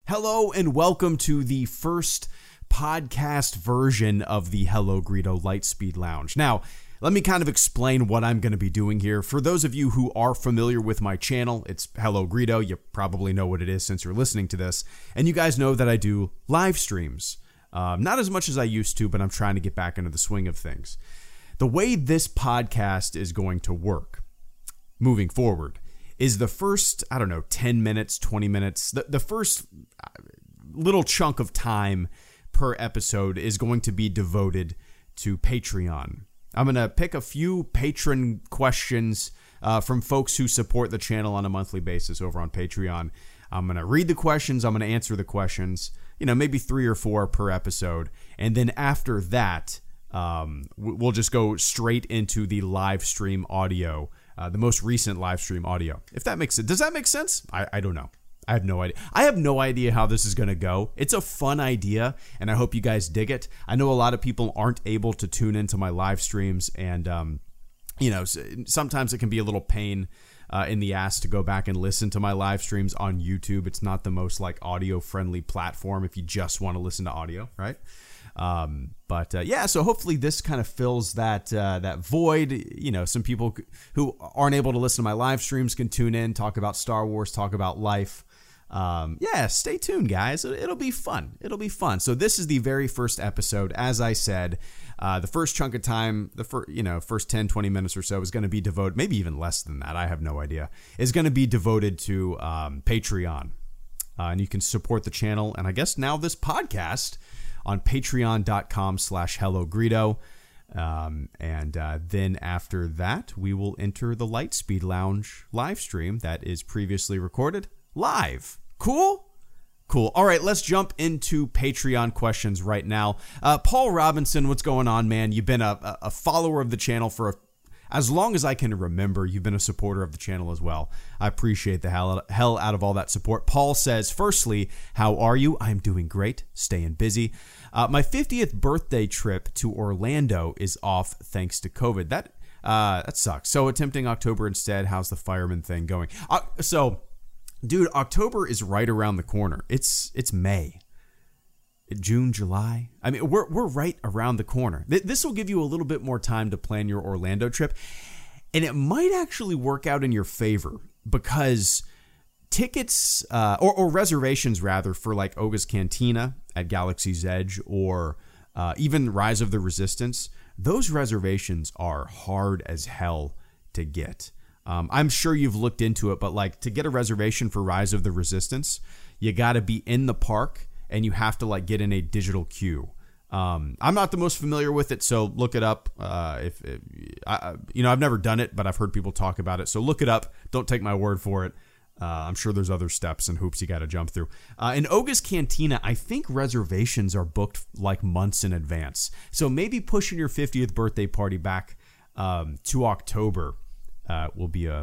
Hello and welcome to the first podcast version of the Hello Greedo Lightspeed Lounge. Now, let me kind of explain what I'm going to be doing here. For those of you who are familiar with my channel, it's Hello Greedo. You probably know what it is since you're listening to this. And you guys know that I do live streams. Not as much as I used to, but I'm trying to get back into the swing of things. The way this podcast is going to work moving forward is the first, 10 minutes, 20 minutes, the first little chunk of time per episode is going to be devoted to Patreon. I'm going to pick a few patron questions from folks who support the channel on a monthly basis over on Patreon. I'm going to read the questions. I'm going to answer the questions, maybe 3 or 4 per episode. And then after that, we'll just go straight into the live stream audio. The most recent live stream audio. If that makes sense. Does that make sense? I don't know. I have no idea. I have no idea how this is going to go. It's a fun idea, and I hope you guys dig it. I know a lot of people aren't able to tune into my live streams, and, sometimes it can be a little pain in the ass to go back and listen to my live streams on YouTube. It's not the most, audio-friendly platform if you just want to listen to audio, right? So hopefully this kind of fills that void. Some people who aren't able to listen to my live streams can tune in, talk about Star Wars, talk about life. Stay tuned, guys. It'll be fun. So this is the very first episode. As I said, the first chunk of time, first 10, 20 minutes or so is going to be devoted, maybe even less than that, I have no idea, is going to be devoted to Patreon. And you can support the channel, and I guess now this podcast, on patreon.com/HelloGreedo. Then after that, we will enter the Lightspeed Lounge live stream that is previously recorded live. Cool. All right, let's jump into Patreon questions right now. Paul Robinson, what's going on, man? You've been a follower of the channel for as long as I can remember. You've been a supporter of the channel as well. I appreciate the hell out of all that support. Paul says, firstly, how are you? I'm doing great, staying busy. My 50th birthday trip to Orlando is off thanks to COVID. That sucks. So attempting October instead. How's the fireman thing going? Dude, October is right around the corner. It's May. June, July. I mean, we're right around the corner. This will give you a little bit more time to plan your Orlando trip, and it might actually work out in your favor because tickets or reservations rather for like Oga's Cantina at Galaxy's Edge or even Rise of the Resistance, those reservations are hard as hell to get. I'm sure you've looked into it, but to get a reservation for Rise of the Resistance, you got to be in the park. And you have to get in a digital queue. I'm not the most familiar with it, so look it up. I've never done it, but I've heard people talk about it. So look it up. Don't take my word for it. I'm sure there's other steps and hoops you got to jump through. In Oga's Cantina, I think reservations are booked months in advance. So maybe pushing your 50th birthday party back to October will be a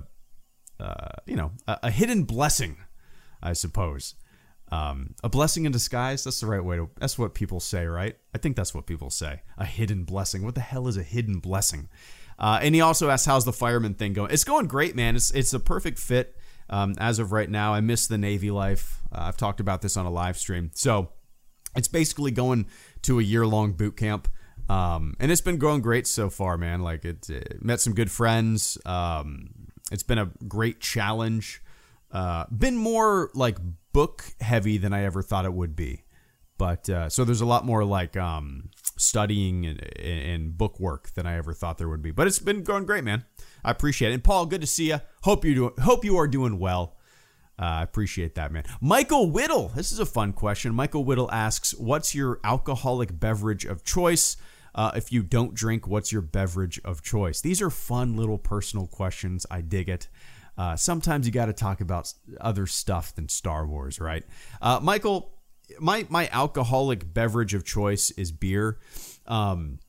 hidden blessing, I suppose. A blessing in disguise. That's the right way to, that's what people say, right? I think that's what people say. A hidden blessing. What the hell is a hidden blessing? And he also asks, how's the fireman thing going? It's going great, man. It's a perfect fit. As of right now, I miss the Navy life. I've talked about this on a live stream. So it's basically going to a year-long boot camp. And it's been going great so far, man. It met some good friends. It's been a great challenge. Been more book heavy than I ever thought it would be, but so there's a lot more studying and book work than I ever thought there would be. But it's been going great, man. I appreciate it. And Paul, good to see you. Hope you are doing well. I appreciate that, man. Michael Whittle, this is a fun question. Michael Whittle asks, "What's your alcoholic beverage of choice? If you don't drink, what's your beverage of choice?" These are fun little personal questions. I dig it. Sometimes you got to talk about other stuff than Star Wars, right? Michael, my alcoholic beverage of choice is beer. And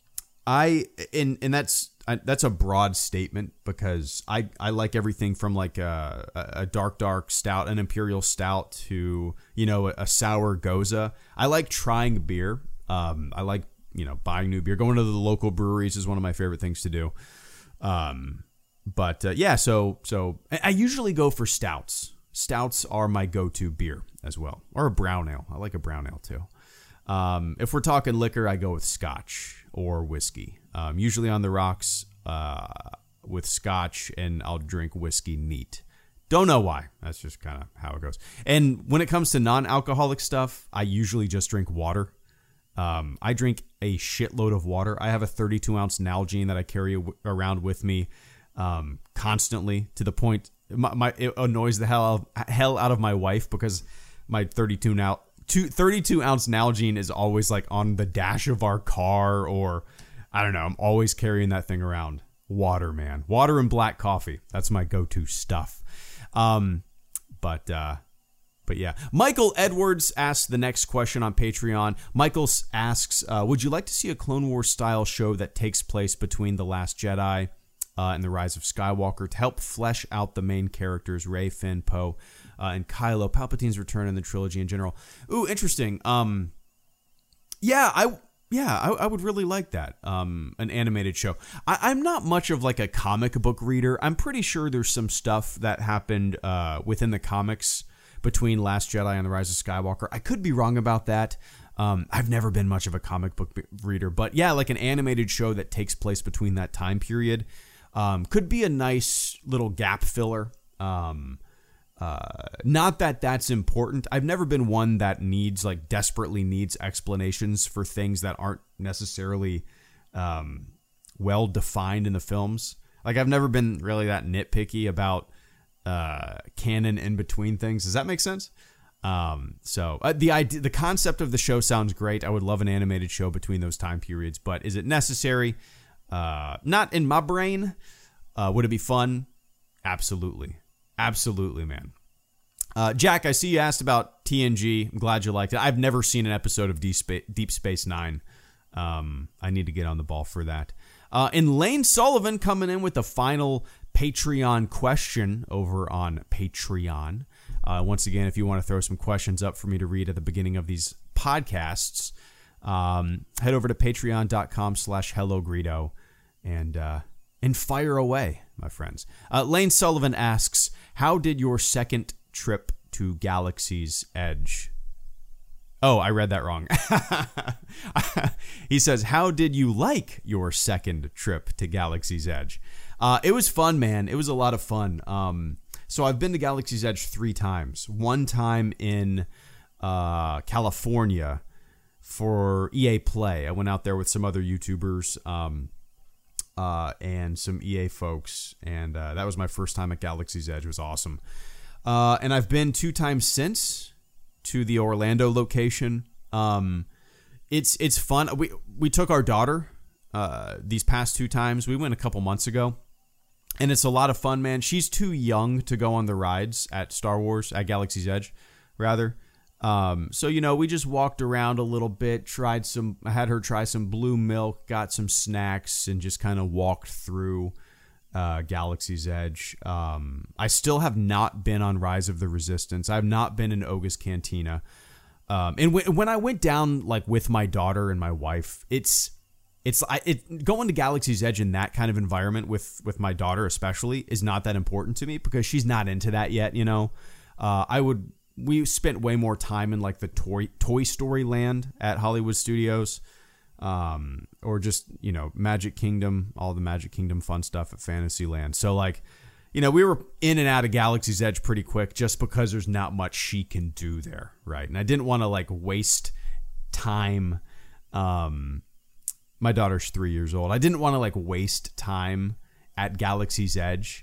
that's a broad statement because I like everything from a dark stout, an imperial stout to, a sour goza. I like trying beer. I like, buying new beer. Going to the local breweries is one of my favorite things to do. So I usually go for stouts. stouts are my go-to beer as well, or a brown ale. I like a brown ale too. If we're talking liquor, I go with scotch or whiskey. Usually on the rocks with scotch, and I'll drink whiskey neat. Don't know why. That's just kind of how it goes. And when it comes to non-alcoholic stuff, I usually just drink water. I drink a shitload of water. I have a 32-ounce Nalgene that I carry around with me constantly, to the point it annoys the hell out of my wife, because my 32-ounce Nalgene is always like on the dash of our car, or I don't know. I'm always carrying that thing around. Water, man. Water and black coffee. That's my go-to stuff. But yeah. Michael Edwards asked the next question on Patreon. Michael asks, would you like to see a Clone Wars style show that takes place between The Last Jedi and The Rise of Skywalker to help flesh out the main characters, Rey, Finn, Poe, and Kylo, Palpatine's return, and the trilogy in general? Ooh, interesting. Yeah, I would really like that. An animated show. I'm not much of like a comic book reader. I'm pretty sure there's some stuff that happened within the comics between Last Jedi and The Rise of Skywalker. I could be wrong about that. I've never been much of a comic book reader, but yeah, like an animated show that takes place between that time period could be a nice little gap filler. Not that that's important. I've never been one that desperately needs explanations for things that aren't necessarily well defined in the films. Like, I've never been really that nitpicky about canon in between things. Does that make sense? The concept of the show sounds great. I would love an animated show between those time periods, but is it necessary? Not in my brain. Would it be fun? Absolutely. Absolutely, man. Jack, I see you asked about TNG. I'm glad you liked it. I've never seen an episode of Deep Space Nine. I need to get on the ball for that. And Lane Sullivan coming in with the final Patreon question over on Patreon. Once again, if you want to throw some questions up for me to read at the beginning of these podcasts, head over to patreon.com/HelloGreedo and fire away, my friends. Lane Sullivan asks, how did your second trip to Galaxy's Edge? Oh, I read that wrong. He says, how did you like your second trip to Galaxy's Edge? It was fun, man. It was a lot of fun. So I've been to Galaxy's Edge 3 times. One time in California for EA Play. I went out there with some other YouTubers and some EA folks, and that was my first time at Galaxy's Edge. It was awesome. And I've been 2 times since to the Orlando location. It's fun. We took our daughter these past 2 times. We went a couple months ago, and it's a lot of fun, man. She's too young to go on the rides at Galaxy's Edge, rather. So, we just walked around a little bit, I had her try some blue milk, got some snacks, and just kind of walked through Galaxy's Edge. I still have not been on Rise of the Resistance. I've not been in Oga's Cantina. And when I went down with my daughter and my wife, going to Galaxy's Edge in that kind of environment with my daughter especially is not that important to me, because she's not into that yet. We spent way more time in the Toy Story land at Hollywood Studios, or just, Magic Kingdom, all the Magic Kingdom fun stuff at Fantasyland. So we were in and out of Galaxy's Edge pretty quick, just because there's not much she can do there. Right. And I didn't want to waste time. My daughter's 3 years old. I didn't want to waste time at Galaxy's Edge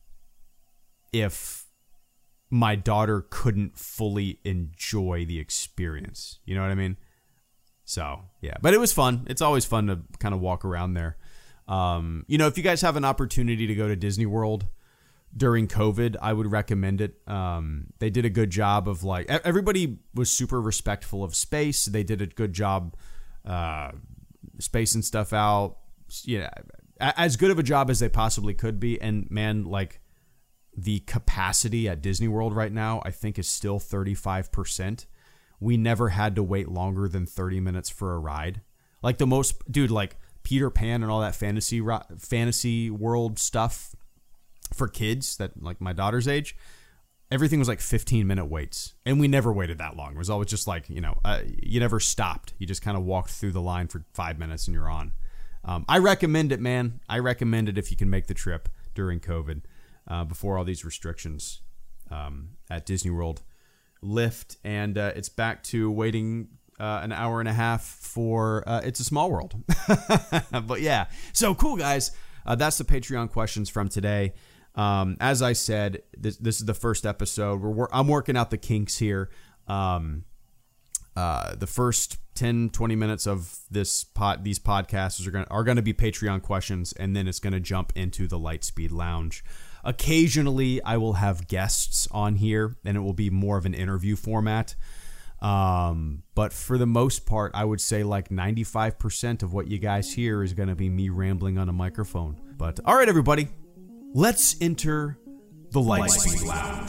if my daughter couldn't fully enjoy the experience. You know what I mean? So, yeah. But it was fun. It's always fun to kind of walk around there. If you guys have an opportunity to go to Disney World during COVID, I would recommend it. They did a good job of everybody was super respectful of space. They did a good job spacing stuff out. Yeah, as good of a job as they possibly could be. And man, the capacity at Disney World right now, I think, is still 35%. We never had to wait longer than 30 minutes for a ride. Peter Pan and all that fantasy world stuff for kids that my daughter's age, everything was like 15-minute waits, and we never waited that long. It was always just like, you never stopped. You just kind of walked through the line for 5 minutes and you're on. I recommend it, man. I recommend it if you can make the trip during COVID, before all these restrictions at Disney World lift, and it's back to waiting an hour and a half for It's a Small World. But yeah, so cool, guys. That's the Patreon questions from today. As I said, this is the first episode. I'm working out the kinks here. The first 10, 20 minutes of these podcasts are going to be Patreon questions, and then it's going to jump into the Lightspeed Lounge. Occasionally, I will have guests on here, and it will be more of an interview format. But for the most part, I would say like 95% of what you guys hear is going to be me rambling on a microphone. But all right, everybody, let's enter the Lightspeed Lounge.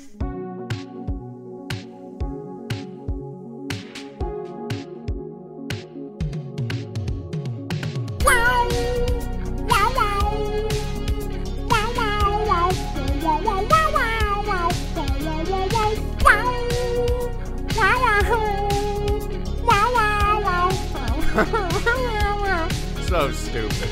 So stupid.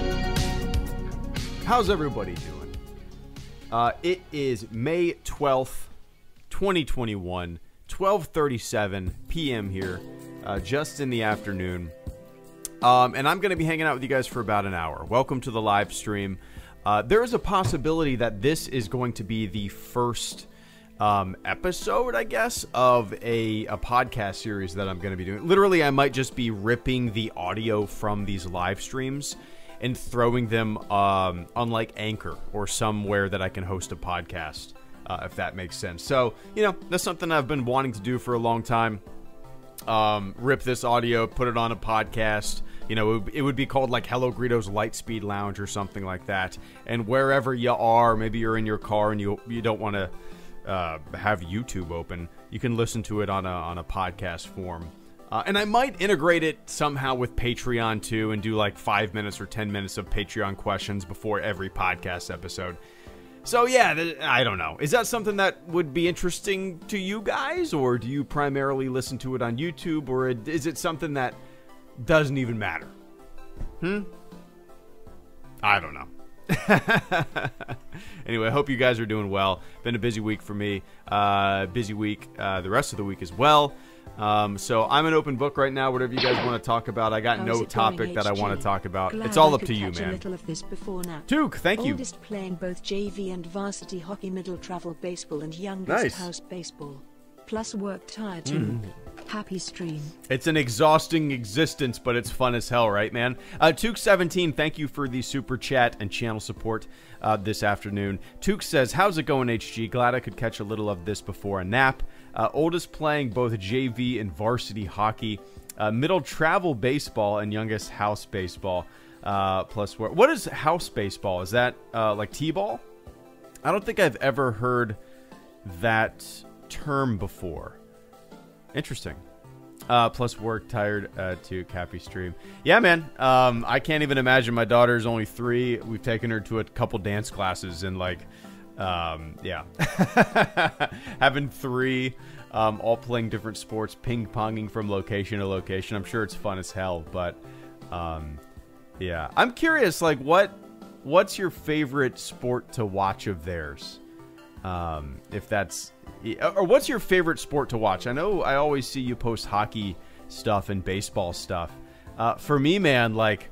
How's everybody doing? It is May 12th, 2021, 12:37 p.m. here, just in the afternoon. And I'm going to be hanging out with you guys for about an hour. Welcome to the live stream. There is a possibility that this is going to be the first episode, I guess, of a podcast series that I'm going to be doing. Literally, I might just be ripping the audio from these live streams and throwing them on like Anchor or somewhere that I can host a podcast, if that makes sense. So, that's something I've been wanting to do for a long time. Rip this audio, put it on a podcast. It would be called like Hello Greedo's Lightspeed Lounge or something like that. And wherever you are, maybe you're in your car and you don't want to have YouTube open, you can listen to it on a podcast form. And I might integrate it somehow with Patreon too, and do like 5 minutes or 10 minutes of Patreon questions before every podcast episode. So yeah, I don't know. Is that something that would be interesting to you guys, or do you primarily listen to it on YouTube, or is it something that doesn't even matter? I don't know. Anyway, I hope you guys are doing well. Been a busy week for me. Busy week the rest of the week as well. So I'm an open book right now. Whatever you guys want to talk about. I got no topic that I want to talk about. It's all up to you, man. Tuke, thank you. Oldest playing both JV and varsity hockey, middle travel baseball, and youngest house baseball. Plus work tired too. Happy stream. It's an exhausting existence, but it's fun as hell, right, man? Tuke17, thank you for the super chat and channel support this afternoon. Tuke says, how's it going, HG? Glad I could catch a little of this before a nap. Oldest playing both JV and varsity hockey. Middle travel baseball and youngest house baseball. Plus work. What is house baseball? Is that like T-ball? I don't think I've ever heard that term before. Interesting. Plus work tired to happy stream. Yeah, man. I can't even imagine. My daughter's only 3. We've taken her to a couple dance classes, and like, yeah, having 3, all playing different sports, ping ponging from location to location. I'm sure it's fun as hell, but yeah, I'm curious. Like, what's your favorite sport to watch of theirs? If that's, or what's your favorite sport to watch? I know I always see you post hockey stuff and baseball stuff. For me, man, like,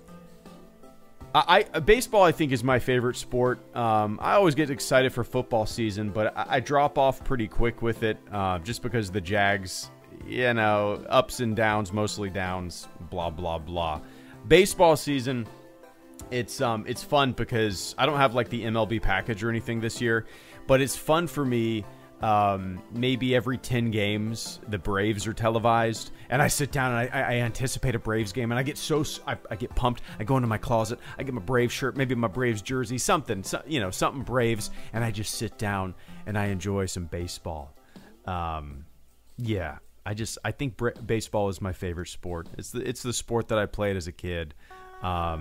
baseball I think is my favorite sport. I always get excited for football season, but I drop off pretty quick with it, just because the Jags, ups and downs, mostly downs, blah blah blah. Baseball season, it's fun because I don't have like the MLB package or anything this year. But it's fun for me. Maybe every 10 games, the Braves are televised, and I sit down and I anticipate a Braves game, and I get I get pumped. I go into my closet, I get my Braves shirt, maybe my Braves jersey, something Braves, and I just sit down and I enjoy some baseball. Yeah, I think baseball is my favorite sport. It's the sport that I played as a kid.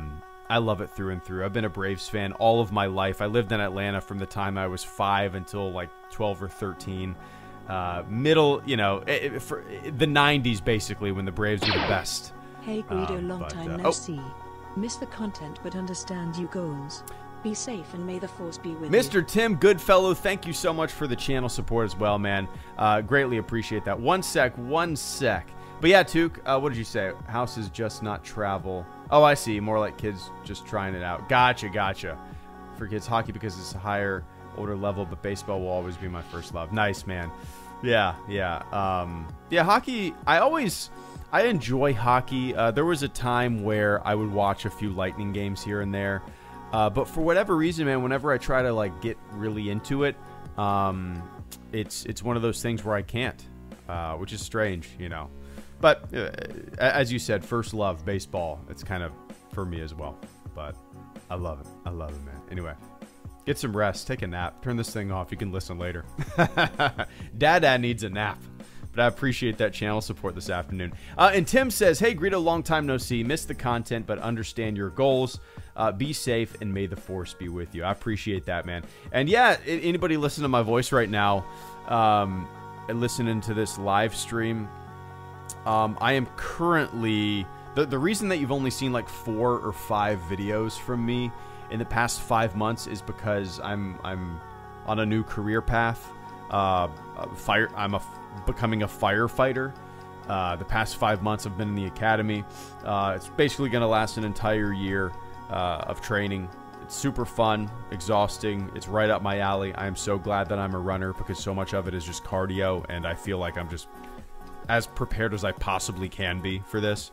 I love it through and through. I've been a Braves fan all of my life. I lived in Atlanta from the time I was 5 until like 12 or 13. Middle, for the 90s basically, when the Braves were the best. Hey Guido, long time no see. Miss the content but understand you goals. Be safe and may the force be with you. Mr. Tim Goodfellow, thank you so much for the channel support as well, man. Greatly appreciate that. One sec. But yeah, Took, what did you say? House is just not travel. Oh, I see. More like kids just trying it out. Gotcha. For kids, hockey because it's a higher, older level, but baseball will always be my first love. Nice, man. Yeah. Hockey, I enjoy hockey. There was a time where I would watch a few Lightning games here and there. But for whatever reason, man, whenever I try to like get really into it, it's one of those things where I can't, which is strange, But as you said, first love, baseball. It's kind of for me as well. But I love it, man. Anyway, get some rest, take a nap, turn this thing off. You can listen later. Dad needs a nap. But I appreciate that channel support this afternoon. And Tim says, hey, Greedo, long time no see. Missed the content, but understand your goals. Be safe, and may the force be with you. I appreciate that, man. And yeah, anybody listening to my voice right now and listening to this live stream, I am currently... The reason that you've only seen like 4 or 5 videos from me in the past 5 months is because I'm on a new career path. Becoming a firefighter. The past 5 months I've been in the academy. It's basically going to last an entire year of training. It's super fun, exhausting. It's right up my alley. I am so glad that I'm a runner because so much of it is just cardio, and I feel like I'm just as prepared as I possibly can be for this.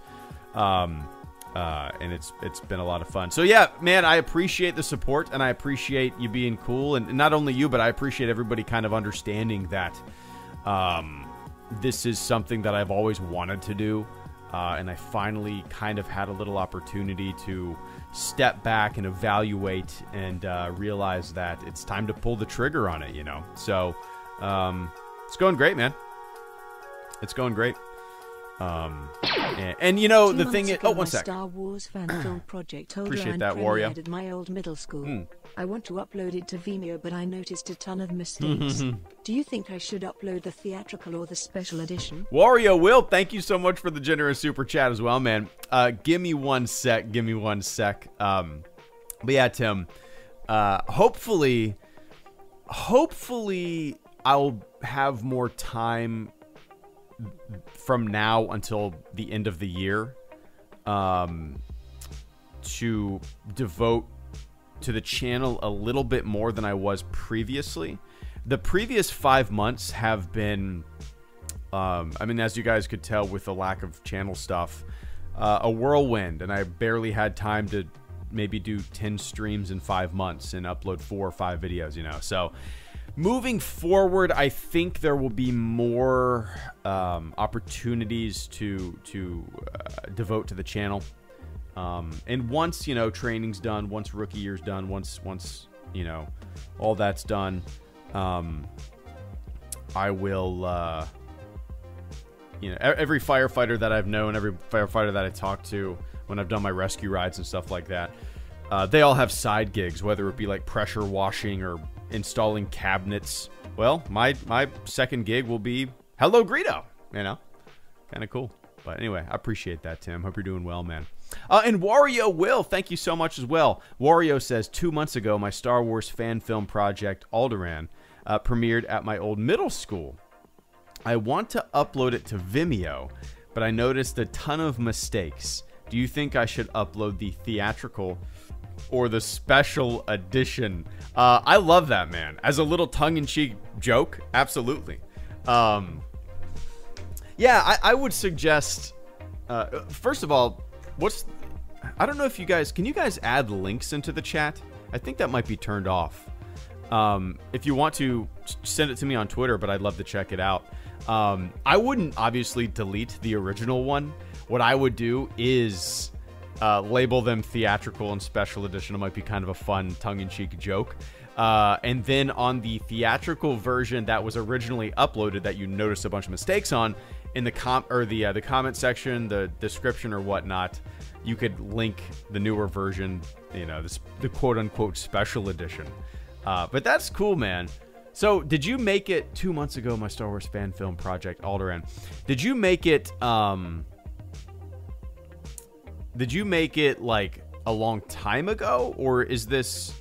And it's been a lot of fun. So yeah, man, I appreciate the support, and I appreciate you being cool, and not only you, but I appreciate everybody kind of understanding that this is something that I've always wanted to do, and I finally kind of had a little opportunity to step back and evaluate and realize that it's time to pull the trigger on it, So it's going great, man. It's going great. And the thing is, one sec. Star Wars fan film project Appreciate that, Wario. At my old middle school. I want to upload it to Vimeo, but I noticed a ton of mistakes. Do you think I should upload the theatrical or the special edition? Wario Will, thank you so much for the generous super chat as well, man. Give me one sec. But yeah, Tim, hopefully I'll have more time from now until the end of the year to devote to the channel a little bit more than I was previously. The previous 5 months have been as you guys could tell with the lack of channel stuff, a whirlwind, and I barely had time to maybe do 10 streams in 5 months and upload 4 or 5 videos, so moving forward, I think there will be more opportunities to devote to the channel. And once, training's done, once rookie year's done, once all that's done, I will, every firefighter that I've known, every firefighter that I talked to when I've done my rescue rides and stuff like that, they all have side gigs, whether it be like pressure washing or installing cabinets. Well, my second gig will be Hello Greedo, kind of cool. But anyway, I appreciate that, Tim. Hope you're doing well, man. And Wario Will, thank you so much as well. Wario says, 2 months ago, my Star Wars fan film project, Alderaan, premiered at my old middle school. I want to upload it to Vimeo, but I noticed a ton of mistakes. Do you think I should upload the theatrical or the special edition? I love that, man. As a little tongue-in-cheek joke, absolutely. Yeah, I would suggest, first of all, I don't know if can you guys add links into the chat? I think that might be turned off. If you want to, send it to me on Twitter, but I'd love to check it out. I wouldn't obviously delete the original one. What I would do is label them theatrical and special edition. It might be kind of a fun tongue-in-cheek joke. And then on the theatrical version that was originally uploaded that you noticed a bunch of mistakes on, in the the comment section, the description or whatnot, you could link the newer version, the quote unquote special edition. But that's cool, man. So did you make it 2 months ago? My Star Wars fan film project, Alderaan. Did you make it? Did you make it like a long time ago, or is this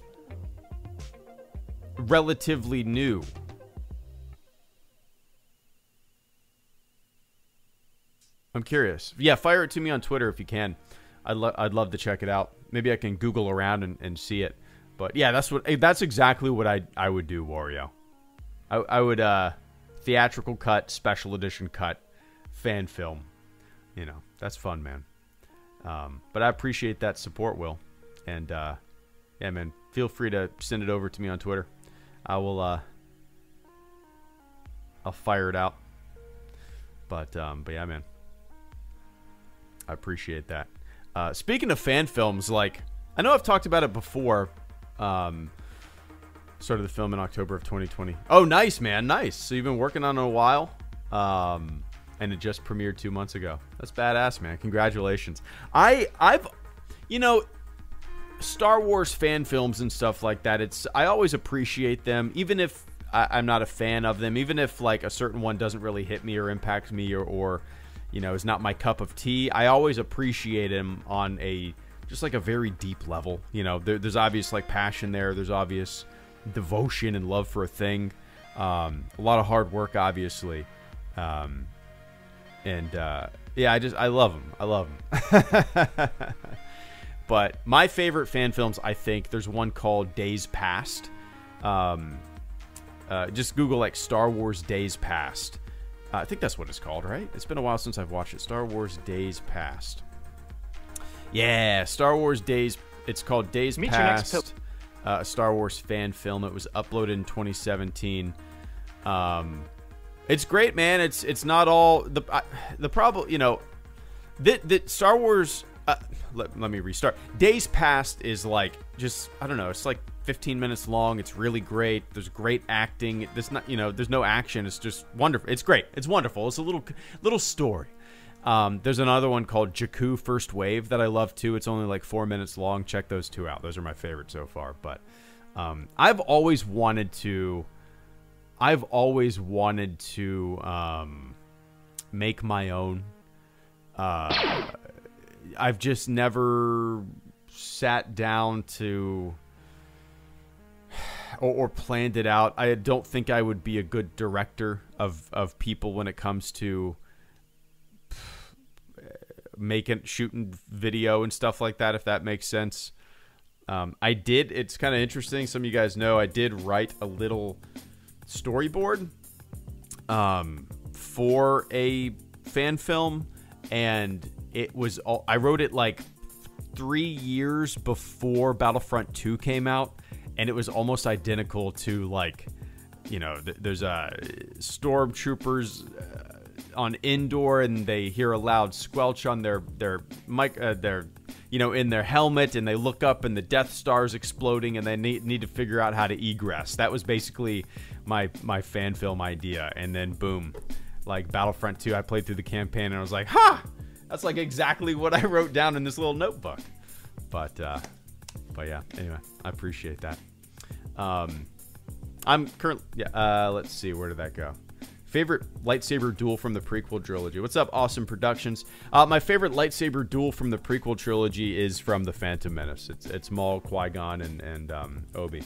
relatively new? I'm curious. Yeah, fire it to me on Twitter if you can. I'd love to check it out. Maybe I can Google around and see it. But yeah, that's exactly what I would do, Wario. I would theatrical cut, special edition cut, fan film. That's fun, man. But I appreciate that support, Will. And yeah, man, feel free to send it over to me on Twitter. I'll fire it out. But yeah, man, I appreciate that. Speaking of fan films, like, I know I've talked about it before. Started the film in October of 2020. Oh, nice, man. Nice. So you've been working on it a while. And it just premiered 2 months ago. That's badass, man. Congratulations. I've Star Wars fan films and stuff like that, I always appreciate them, even if I'm not a fan of them, even if like a certain one doesn't really hit me or impact me or is not my cup of tea. I always appreciate them on just like a very deep level. There's obvious like passion there. There's obvious devotion and love for a thing. A lot of hard work, obviously. Yeah, I love them. I love them. But my favorite fan films, I think, there's one called Days Past. Just Google like Star Wars Days Past. I think that's what it's called, right? It's been a while since I've watched it. Star Wars Days Past. Yeah, Star Wars Days. It's called Days Past. Star Wars fan film. It was uploaded in 2017. It's great, man. It's not all the problem. That Star Wars. Let me restart. Days Past is like just, I don't know. It's like 15 minutes long. It's really great. There's great acting. There's no action. It's just wonderful. It's great. It's wonderful. It's a little story. There's another one called Jakku First Wave that I love too. It's only like 4 minutes long. Check those two out. Those are my favorites so far. But I've always wanted to make my own. I've just never sat down to or planned it out. I don't think I would be a good director of people when it comes to shooting video and stuff like that, if that makes sense. It's kind of interesting. Some of you guys know I did write a little storyboard for a fan film, and I wrote it like 3 years before Battlefront 2 came out, and it was almost identical to like, there's stormtroopers on Endor, and they hear a loud squelch on their mic, in their helmet, and they look up and the Death Star's exploding, and they need to figure out how to egress. That was basically my fan film idea, and then boom, like Battlefront 2, I played through the campaign, and I was like, ha! That's like exactly what I wrote down in this little notebook. But yeah, anyway, I appreciate that. I'm currently, let's see, where did that go? Favorite lightsaber duel from the prequel trilogy. What's up, Awesome Productions? My favorite lightsaber duel from the prequel trilogy is from The Phantom Menace. It's Maul, Qui-Gon, and Obi.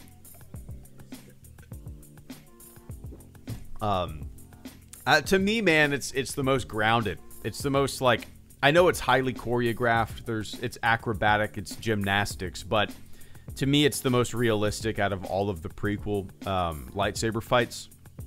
To me, man, it's the most grounded. It's the most like, I know it's highly choreographed. It's acrobatic. It's gymnastics. But to me, it's the most realistic out of all of the prequel lightsaber fights.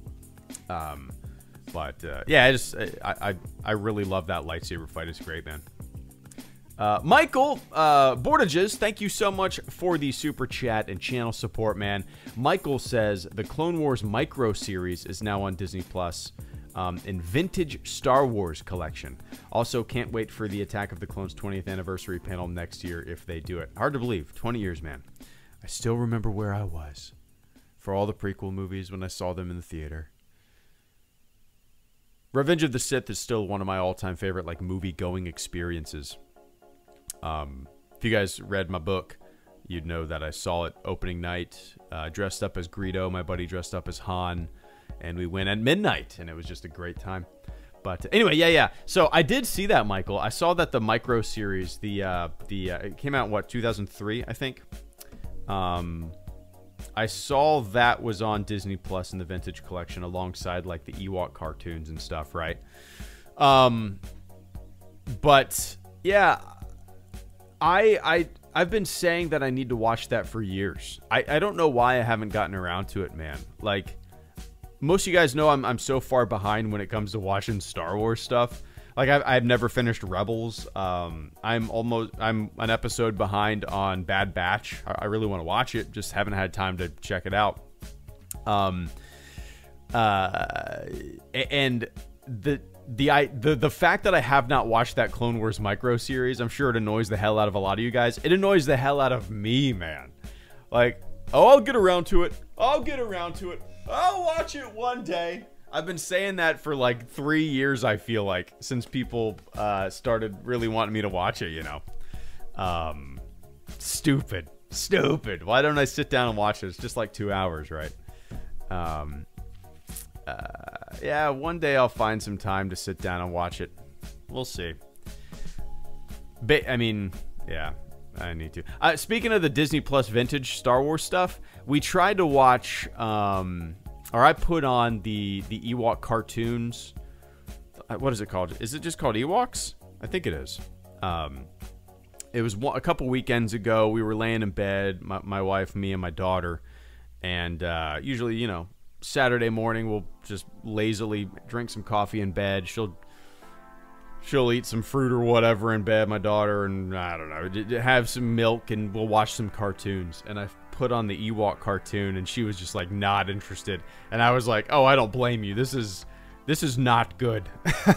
Yeah, I really love that lightsaber fight. It's great, man. Michael Bordages, thank you so much for the super chat and channel support, man. Michael says the Clone Wars micro series is now on Disney Plus. In Vintage Star Wars collection. Also, can't wait for the Attack of the Clones 20th anniversary panel next year if they do it. Hard to believe. 20 years, man. I still remember where I was for all the prequel movies when I saw them in the theater. Revenge of the Sith is still one of my all-time favorite like movie-going experiences. If you guys read my book, you'd know that I saw it opening night, dressed up as Greedo, my buddy dressed up as Han, and we went at midnight, and it was just a great time. But anyway, yeah. So I did see that, Michael. I saw that the Micro series, it came out in 2003, I think. I saw that was on Disney Plus in the Vintage Collection alongside like the Ewok cartoons and stuff, right? But yeah, I've been saying that I need to watch that for years. I don't know why I haven't gotten around to it, man. Like, most of you guys know I'm so far behind when it comes to watching Star Wars stuff. Like, I've never finished Rebels. I'm an episode behind on Bad Batch. I really want to watch it, just haven't had time to check it out. And the fact that I have not watched that Clone Wars Micro series, I'm sure it annoys the hell out of a lot of you guys. It annoys the hell out of me, man. Like, oh, I'll get around to it. I'll watch it one day. I've been saying that for like 3 years, I feel like, since people started really wanting me to watch it, you know. Stupid. Why don't I sit down and watch it? It's just like 2 hours, right? Yeah, one day I'll find some time to sit down and watch it. We'll see. I mean, yeah, I need to. Speaking of the Disney Plus vintage Star Wars stuff, we tried to watch, or I put on the Ewok cartoons. What is it called? Is it just called Ewoks? I think it is. It was a couple weekends ago. We were laying in bed, my wife, me, and my daughter. And usually, you know, Saturday morning, we'll just lazily drink some coffee in bed. She'll eat some fruit or whatever in bed, my daughter, and I don't know, have some milk, and we'll watch some cartoons. And I put on the Ewok cartoon, and she was just like not interested. And I was like, oh, I don't blame you. This is not good.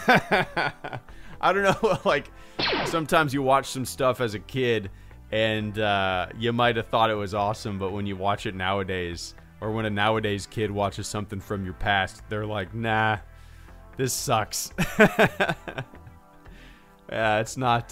I don't know, like, sometimes you watch some stuff as a kid, and you might have thought it was awesome, but when you watch it nowadays, or when a nowadays kid watches something from your past, they're like, nah, this sucks. Yeah, it's not,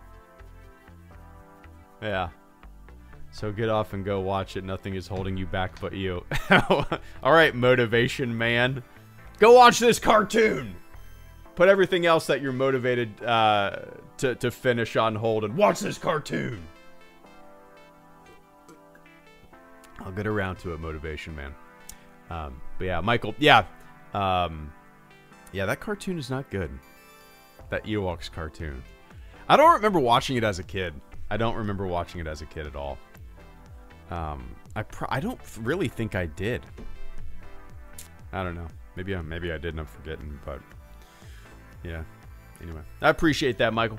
yeah. So get off and go watch it. Nothing is holding you back but you. All right, motivation man. Go watch this cartoon. Put everything else that you're motivated to finish on hold and watch this cartoon. I'll get around to it, motivation man. But yeah, Michael, yeah. Yeah, that cartoon is not good. That Ewoks cartoon. I don't remember watching it as a kid. I don't remember watching it as a kid at all. I don't really think I did. I don't know. Maybe I did and I'm forgetting, but yeah. Anyway, I appreciate that, Michael.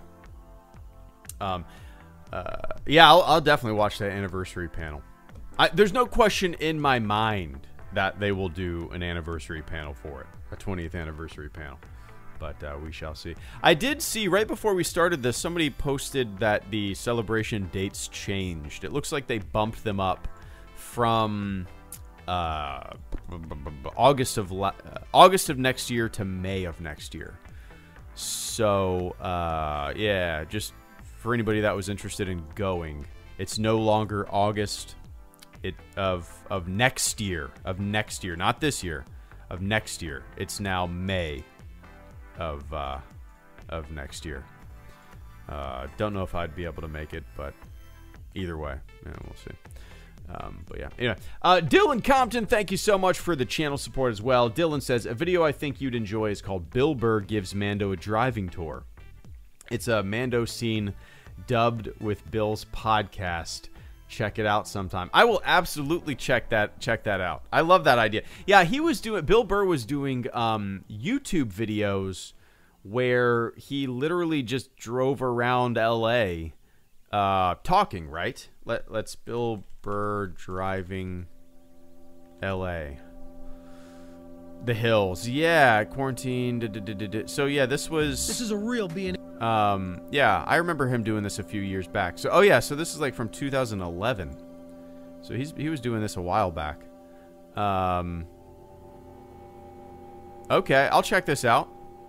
Yeah, I'll definitely watch that anniversary panel. There's no question in my mind that they will do an anniversary panel for it, a 20th anniversary panel. But we shall see. I did see right before we started this, somebody posted that the celebration dates changed. It looks like they bumped them up from August of next year to May of next year. So yeah, just for anybody that was interested in going, it's no longer August of next year, not this year, of next year. It's now May of next year. Don't know if I'd be able to make it, but either way, yeah, we'll see. But yeah, anyway, Dylan Compton, thank you so much for the channel support as well. Dylan says, a video I think you'd enjoy is called Bill Burr Gives Mando a Driving Tour. It's a Mando scene dubbed with Bill's podcast. Check it out sometime. I will absolutely check that out. I love that idea. Yeah, Bill Burr was doing YouTube videos where he literally just drove around LA talking, right? Let's Bill Burr driving LA. The hills. Yeah, quarantine. So yeah, this is a real being. Yeah, I remember him doing this a few years back. So, oh yeah, so this is like from 2011. So he was doing this a while back. Okay, I'll check this out.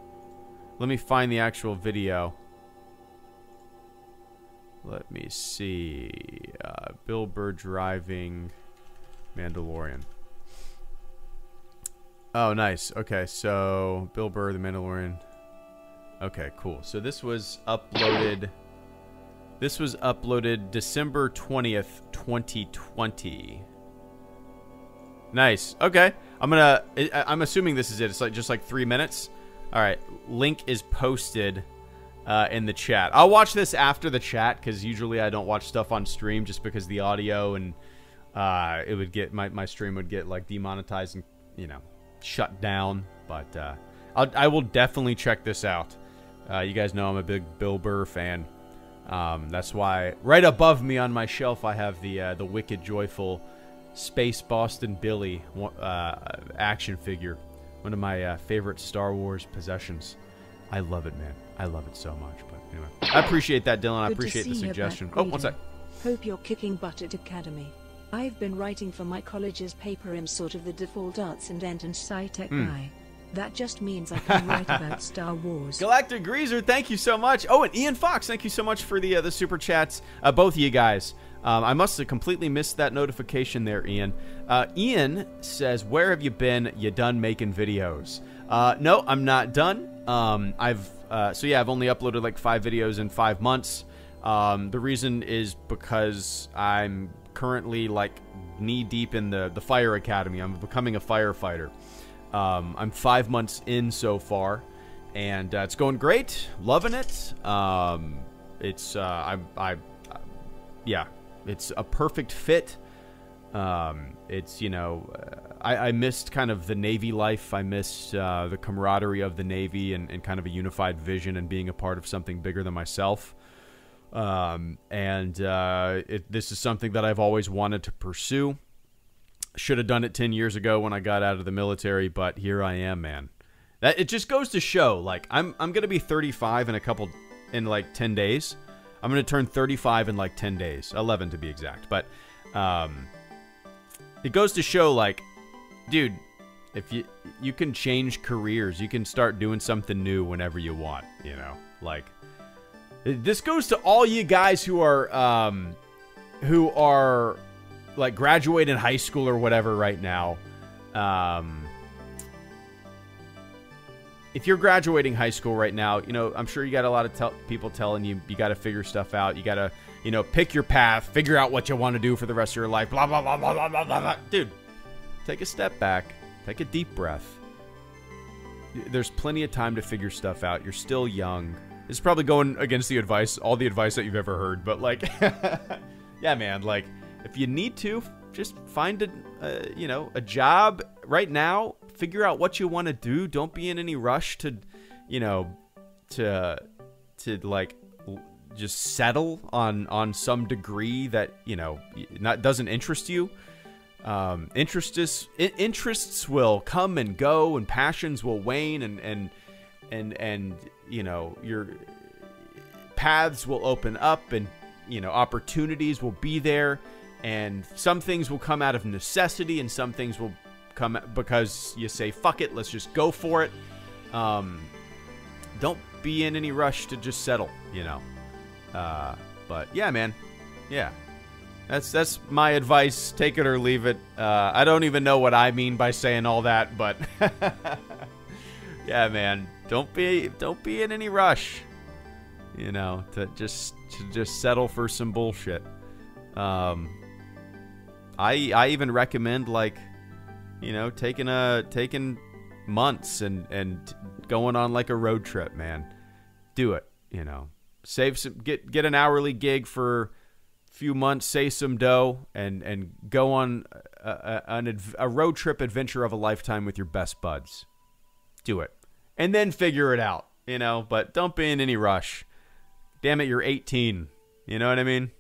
Let me find the actual video. Let me see. Bill Burr driving Mandalorian. Oh, nice. Okay, so Bill Burr, the Mandalorian. Okay, cool. So this was uploaded. This was uploaded December 20th, 2020. Nice. Okay. I'm assuming this is it. It's like just like 3 minutes. All right. Link is posted in the chat. I'll watch this after the chat because usually I don't watch stuff on stream just because the audio and it would get my stream would get like demonetized and, you know, shut down. But I will definitely check this out. You guys know I'm a big Bill Burr fan. That's why right above me on my shelf I have the Wicked Joyful Space Boston Billy action figure. One of my favorite Star Wars possessions. I love it, man. I love it so much. But anyway, I appreciate that, Dylan. I appreciate the suggestion. Oh, one sec. Hope you're kicking butt at Academy. I've been writing for my college's paper. I'm sort of the default arts and sci-tech guy. That just means I can write about Star Wars. Galactic Greaser, thank you so much. Oh, and Ian Fox, thank you so much for the super chats. Both of you guys. I must have completely missed that notification there, Ian. Ian says, where have you been? You done making videos? No, I'm not done. I've only uploaded like 5 videos in 5 months. The reason is because I'm currently like knee deep in the Fire Academy. I'm becoming a firefighter. I'm 5 months in so far, and it's going great. Loving it. It's a perfect fit. It's, you know, I missed kind of the Navy life. I missed the camaraderie of the Navy and kind of a unified vision and being a part of something bigger than myself. This is something that I've always wanted to pursue. Should have done it 10 years ago when I got out of the military, but here I am, man. That it just goes to show, like, I'm gonna be 35 in like 10 days. I'm gonna turn 35 in like 10 days, 11 to be exact. But it goes to show, like, dude, if you can change careers, you can start doing something new whenever you want. You know, like, this goes to all you guys who are like graduating high school or whatever right now. If you're graduating high school right now, you know, I'm sure you got a lot of people telling you got to figure stuff out. You got to, you know, pick your path, figure out what you want to do for the rest of your life, blah, blah, blah, blah, blah, blah, blah. Dude, take a step back. Take a deep breath. There's plenty of time to figure stuff out. You're still young. It's probably going against the advice, all the advice that you've ever heard. But, like, yeah, man, like, if you need to, just find a job right now. Figure out what you want to do. Don't be in any rush to, you know, to like just settle on some degree that, you know, doesn't interest you. Interests will come and go, and passions will wane, and you know, your paths will open up, and, you know, opportunities will be there. And some things will come out of necessity, and some things will come because you say, fuck it, let's just go for it. Don't be in any rush to just settle, you know. But yeah, man. Yeah. That's my advice. Take it or leave it. I don't even know what I mean by saying all that, but yeah, man. Don't be in any rush, you know, to just settle for some bullshit. I even recommend, like, you know, taking months and going on like a road trip, man. Do it, you know. Save some, get an hourly gig for a few months, save some dough, and go on a road trip adventure of a lifetime with your best buds. Do it, and then figure it out, you know. But don't be in any rush. Damn it, you're 18. You know what I mean?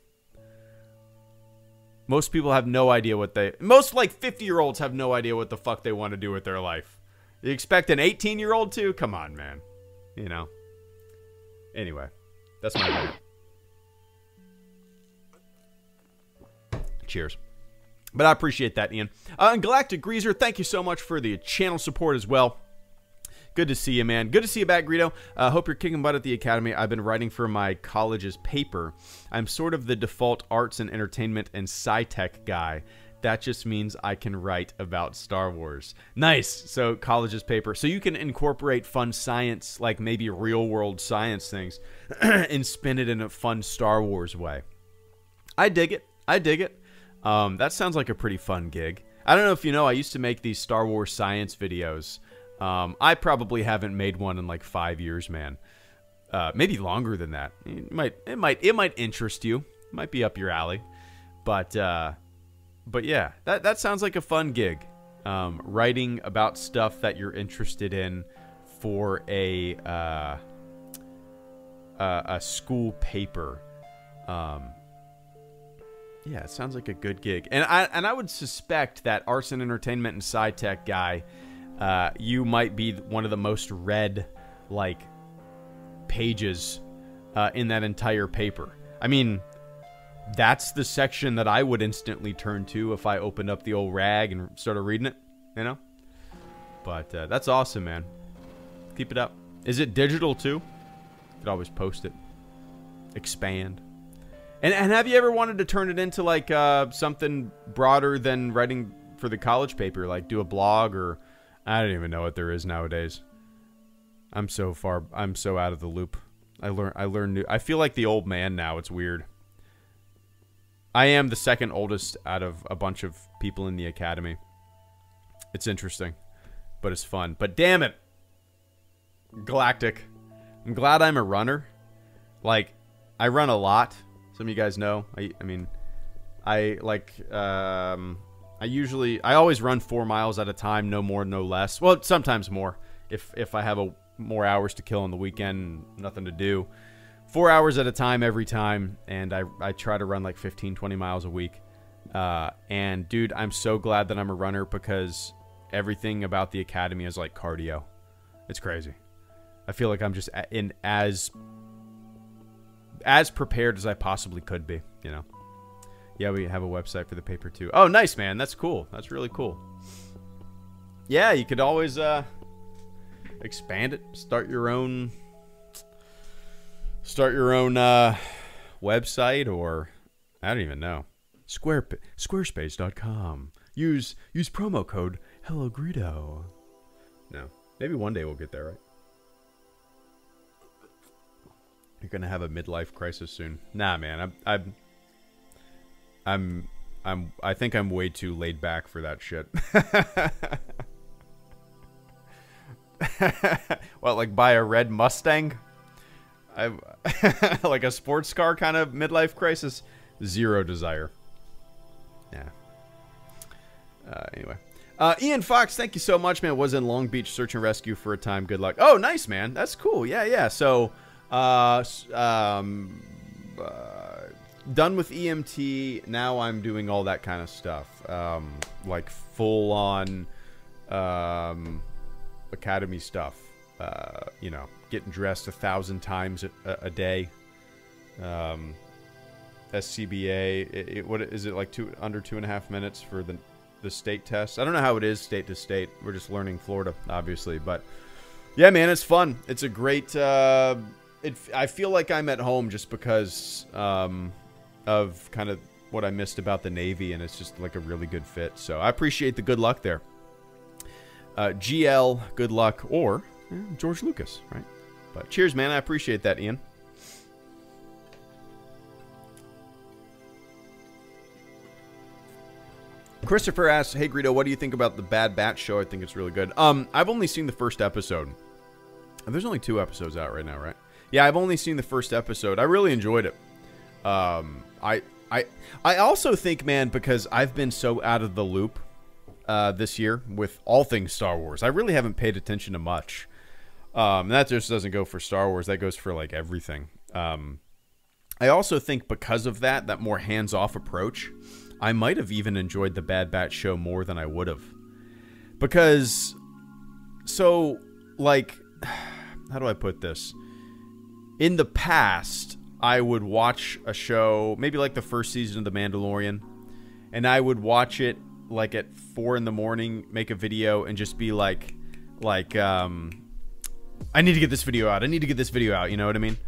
Most people have no idea most, like, 50-year-olds have no idea what the fuck they want to do with their life. You expect an 18-year-old to? Come on, man. You know? Anyway, that's my rant. Cheers. But I appreciate that, Ian. And Galactic Greaser, thank you so much for the channel support as well. Good to see you, man. Good to see you back, Greedo. Hope you're kicking butt at the Academy. I've been writing for my college's paper. I'm sort of the default arts and entertainment and sci-tech guy. That just means I can write about Star Wars. Nice. So college's paper. So you can incorporate fun science, like maybe real world science things, and spin it in a fun Star Wars way. I dig it. That sounds like a pretty fun gig. I don't know if you know, I used to make these Star Wars science videos. I probably haven't made one in like 5 years, man. Maybe longer than that. It might interest you. It might be up your alley. But yeah, that sounds like a fun gig. Writing about stuff that you're interested in for a school paper. Yeah, it sounds like a good gig. And I would suspect that arts and entertainment and sci-tech guy, you might be one of the most read like pages in that entire paper. I mean, that's the section that I would instantly turn to if I opened up the old rag and started reading it, you know? But that's awesome, man. Keep it up. Is it digital too? You could always post it. Expand. And have you ever wanted to turn it into like something broader than writing for the college paper? Like do a blog, or I don't even know what there is nowadays. I'm so out of the loop. I learn new. I feel like the old man now. It's weird. I am the second oldest out of a bunch of people in the Academy. It's interesting, but it's fun. But damn it, Galactic. I'm glad I'm a runner. Like, I run a lot. Some of you guys know. I always run 4 miles at a time, no more, no less. Well, sometimes more. If I have more hours to kill on the weekend, nothing to do. 4 hours at a time every time, and I try to run like 15, 20 miles a week. And dude, I'm so glad that I'm a runner, because everything about the Academy is like cardio. It's crazy. I feel like I'm just in as prepared as I possibly could be, you know. Yeah, we have a website for the paper too. Oh, nice, man. That's cool. That's really cool. Yeah, you could always expand it, start your own website, or I don't even know. Squarespace.com. Use promo code HelloGreedo. No, maybe one day we'll get there, right? You're gonna have a midlife crisis soon. Nah, man. I think I'm way too laid back for that shit. What, like buy a red Mustang? Like a sports car kind of midlife crisis? Zero desire. Yeah. Anyway. Ian Fox, thank you so much, man. Was in Long Beach search and rescue for a time. Good luck. Oh, nice, man. That's cool. Yeah. So, done with EMT. Now I'm doing all that kind of stuff. Like full on, Academy stuff. You know, getting dressed 1,000 times a day. SCBA. What is it, like under 2.5 minutes for the state test? I don't know how it is state to state. We're just learning Florida, obviously, but yeah, man, it's fun. It's a great. I feel like I'm at home just because of kind of what I missed about the Navy, and it's just like a really good fit. So I appreciate the good luck there. GL, good luck, or George Lucas, right? But cheers, man. I appreciate that, Ian. Christopher asks, "Hey Greedo, what do you think about the Bad Batch show? I think it's really good." I've only seen the first episode. There's only 2 episodes out right now, right? Yeah, I've only seen the first episode. I really enjoyed it. I also think, man, because I've been so out of the loop this year with all things Star Wars, I really haven't paid attention to much. And that just doesn't go for Star Wars. That goes for like everything. I also think because of that more hands-off approach, I might have even enjoyed the Bad Batch show more than I would have. Because, so, like, how do I put this? In the past, I would watch a show, maybe like the first season of The Mandalorian, and I would watch it like at 4 a.m, make a video, and just be like, I need to get this video out. I need to get this video out. You know what I mean?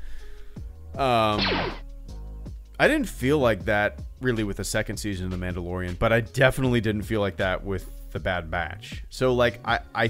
I didn't feel like that really with the second season of The Mandalorian, but I definitely didn't feel like that with The Bad Batch. So like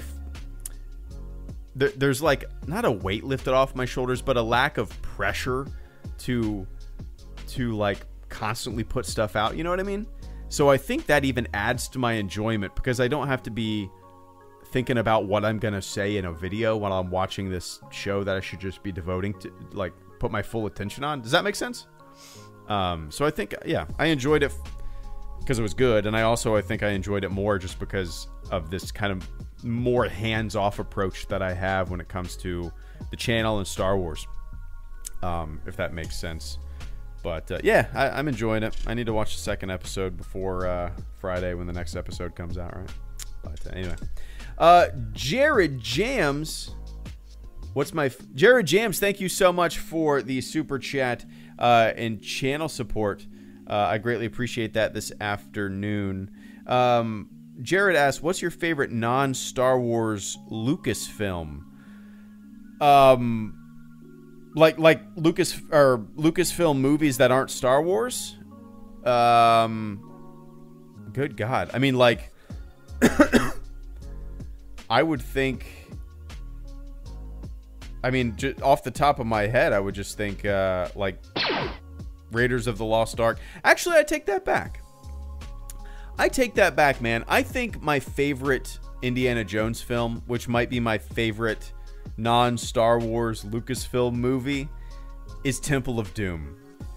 there's like not a weight lifted off my shoulders, but a lack of pressure to like constantly put stuff out. You know what I mean? So I think that even adds to my enjoyment because I don't have to be thinking about what I'm gonna say in a video while I'm watching this show that I should just be devoting to, like, put my full attention on. Does that make sense? So I think, yeah, I enjoyed it because it was good, and I think I enjoyed it more just because of this kind of more hands-off approach that I have when it comes to the channel and Star Wars, if that makes sense. But yeah, I'm enjoying it. I need to watch the second episode before Friday when the next episode comes out, right? But anyway, Jared Jams. Jared Jams, thank you so much for the super chat and channel support. I greatly appreciate that this afternoon. Jared asks, what's your favorite non-Star Wars Lucasfilm? Like Lucasfilm movies that aren't Star Wars? Good God. I mean, like, I would think, I mean, off the top of my head, I would just think, like, Raiders of the Lost Ark. Actually, I take that back. Man. I think my favorite Indiana Jones film, which might be my favorite non-Star Wars Lucasfilm movie, is Temple of Doom.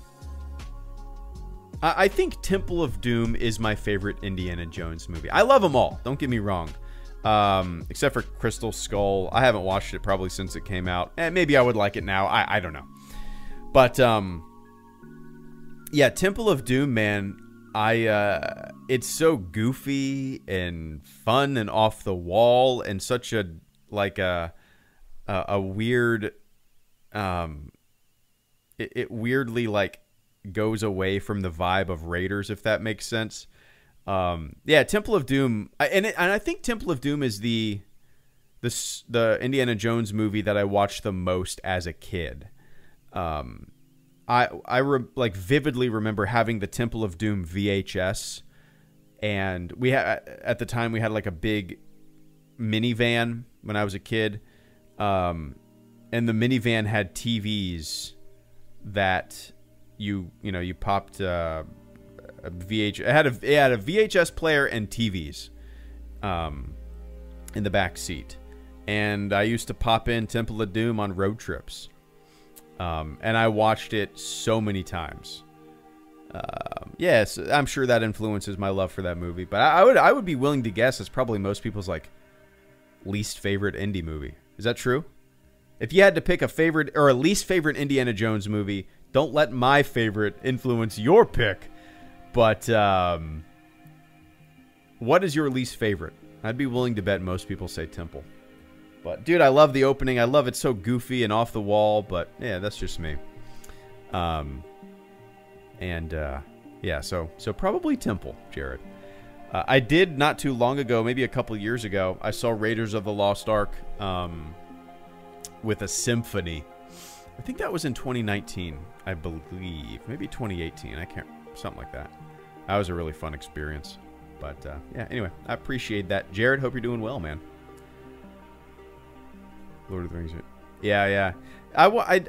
I think Temple of Doom is my favorite Indiana Jones movie. I love them all, don't get me wrong. Except for Crystal Skull. I haven't watched it probably since it came out. And maybe I would like it now. I don't know. But yeah, Temple of Doom, man. It's so goofy and fun and off the wall and such a weird it weirdly like goes away from the vibe of Raiders, if that makes sense. Yeah, Temple of Doom, and I think Temple of Doom is the Indiana Jones movie that I watched the most as a kid. I vividly remember having the Temple of Doom VHS, and we had at the time we had like a big minivan when I was a kid, and the minivan had TVs that you popped a VHS. It had a VHS player and TVs in the back seat, and I used to pop in Temple of Doom on road trips. And I watched it so many times. Yes, I'm sure that influences my love for that movie. But I would be willing to guess it's probably most people's like least favorite indie movie. Is that true? If you had to pick a favorite or a least favorite Indiana Jones movie, don't let my favorite influence your pick. But what is your least favorite? I'd be willing to bet most people say Temple. But, dude, I love the opening. I love it so goofy and off the wall. But, yeah, that's just me. Yeah, so probably Temple, Jared. I did not too long ago, maybe a couple years ago, I saw Raiders of the Lost Ark with a symphony. I think that was in 2019, I believe. Maybe 2018. I can't, something like that. That was a really fun experience. But, yeah, anyway, I appreciate that. Jared, hope you're doing well, man. Lord of the Rings. Yeah. I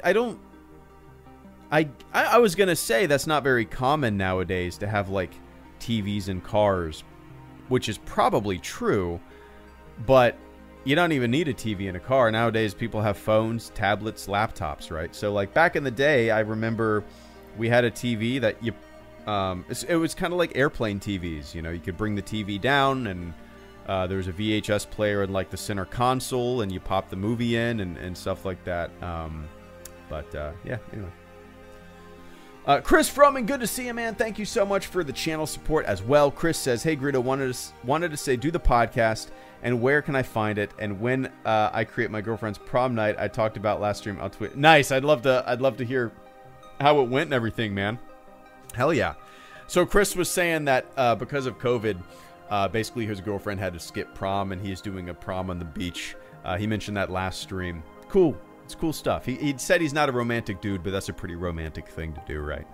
was going to say that's not very common nowadays to have, like, TVs in cars, which is probably true, but you don't even need a TV in a car. Nowadays, people have phones, tablets, laptops, right? So, like, back in the day, I remember we had a TV that you... it was kind of like airplane TVs, you know? You could bring the TV down, and there was a VHS player in, like, the center console, and you pop the movie in and stuff like that. Yeah, anyway. Chris Froman, good to see you, man. Thank you so much for the channel support as well. Chris says, hey, Greedo, wanted to say, do the podcast, and where can I find it? And when I create my girlfriend's prom night, I talked about last stream, I'll tweet. Nice. I'd love to hear how it went and everything, man. Hell yeah. So Chris was saying that because of COVID, basically his girlfriend had to skip prom, and he's doing a prom on the beach. He mentioned that last stream. cool. It's cool stuff. He said he's not a romantic dude, but that's a pretty romantic thing to do, right?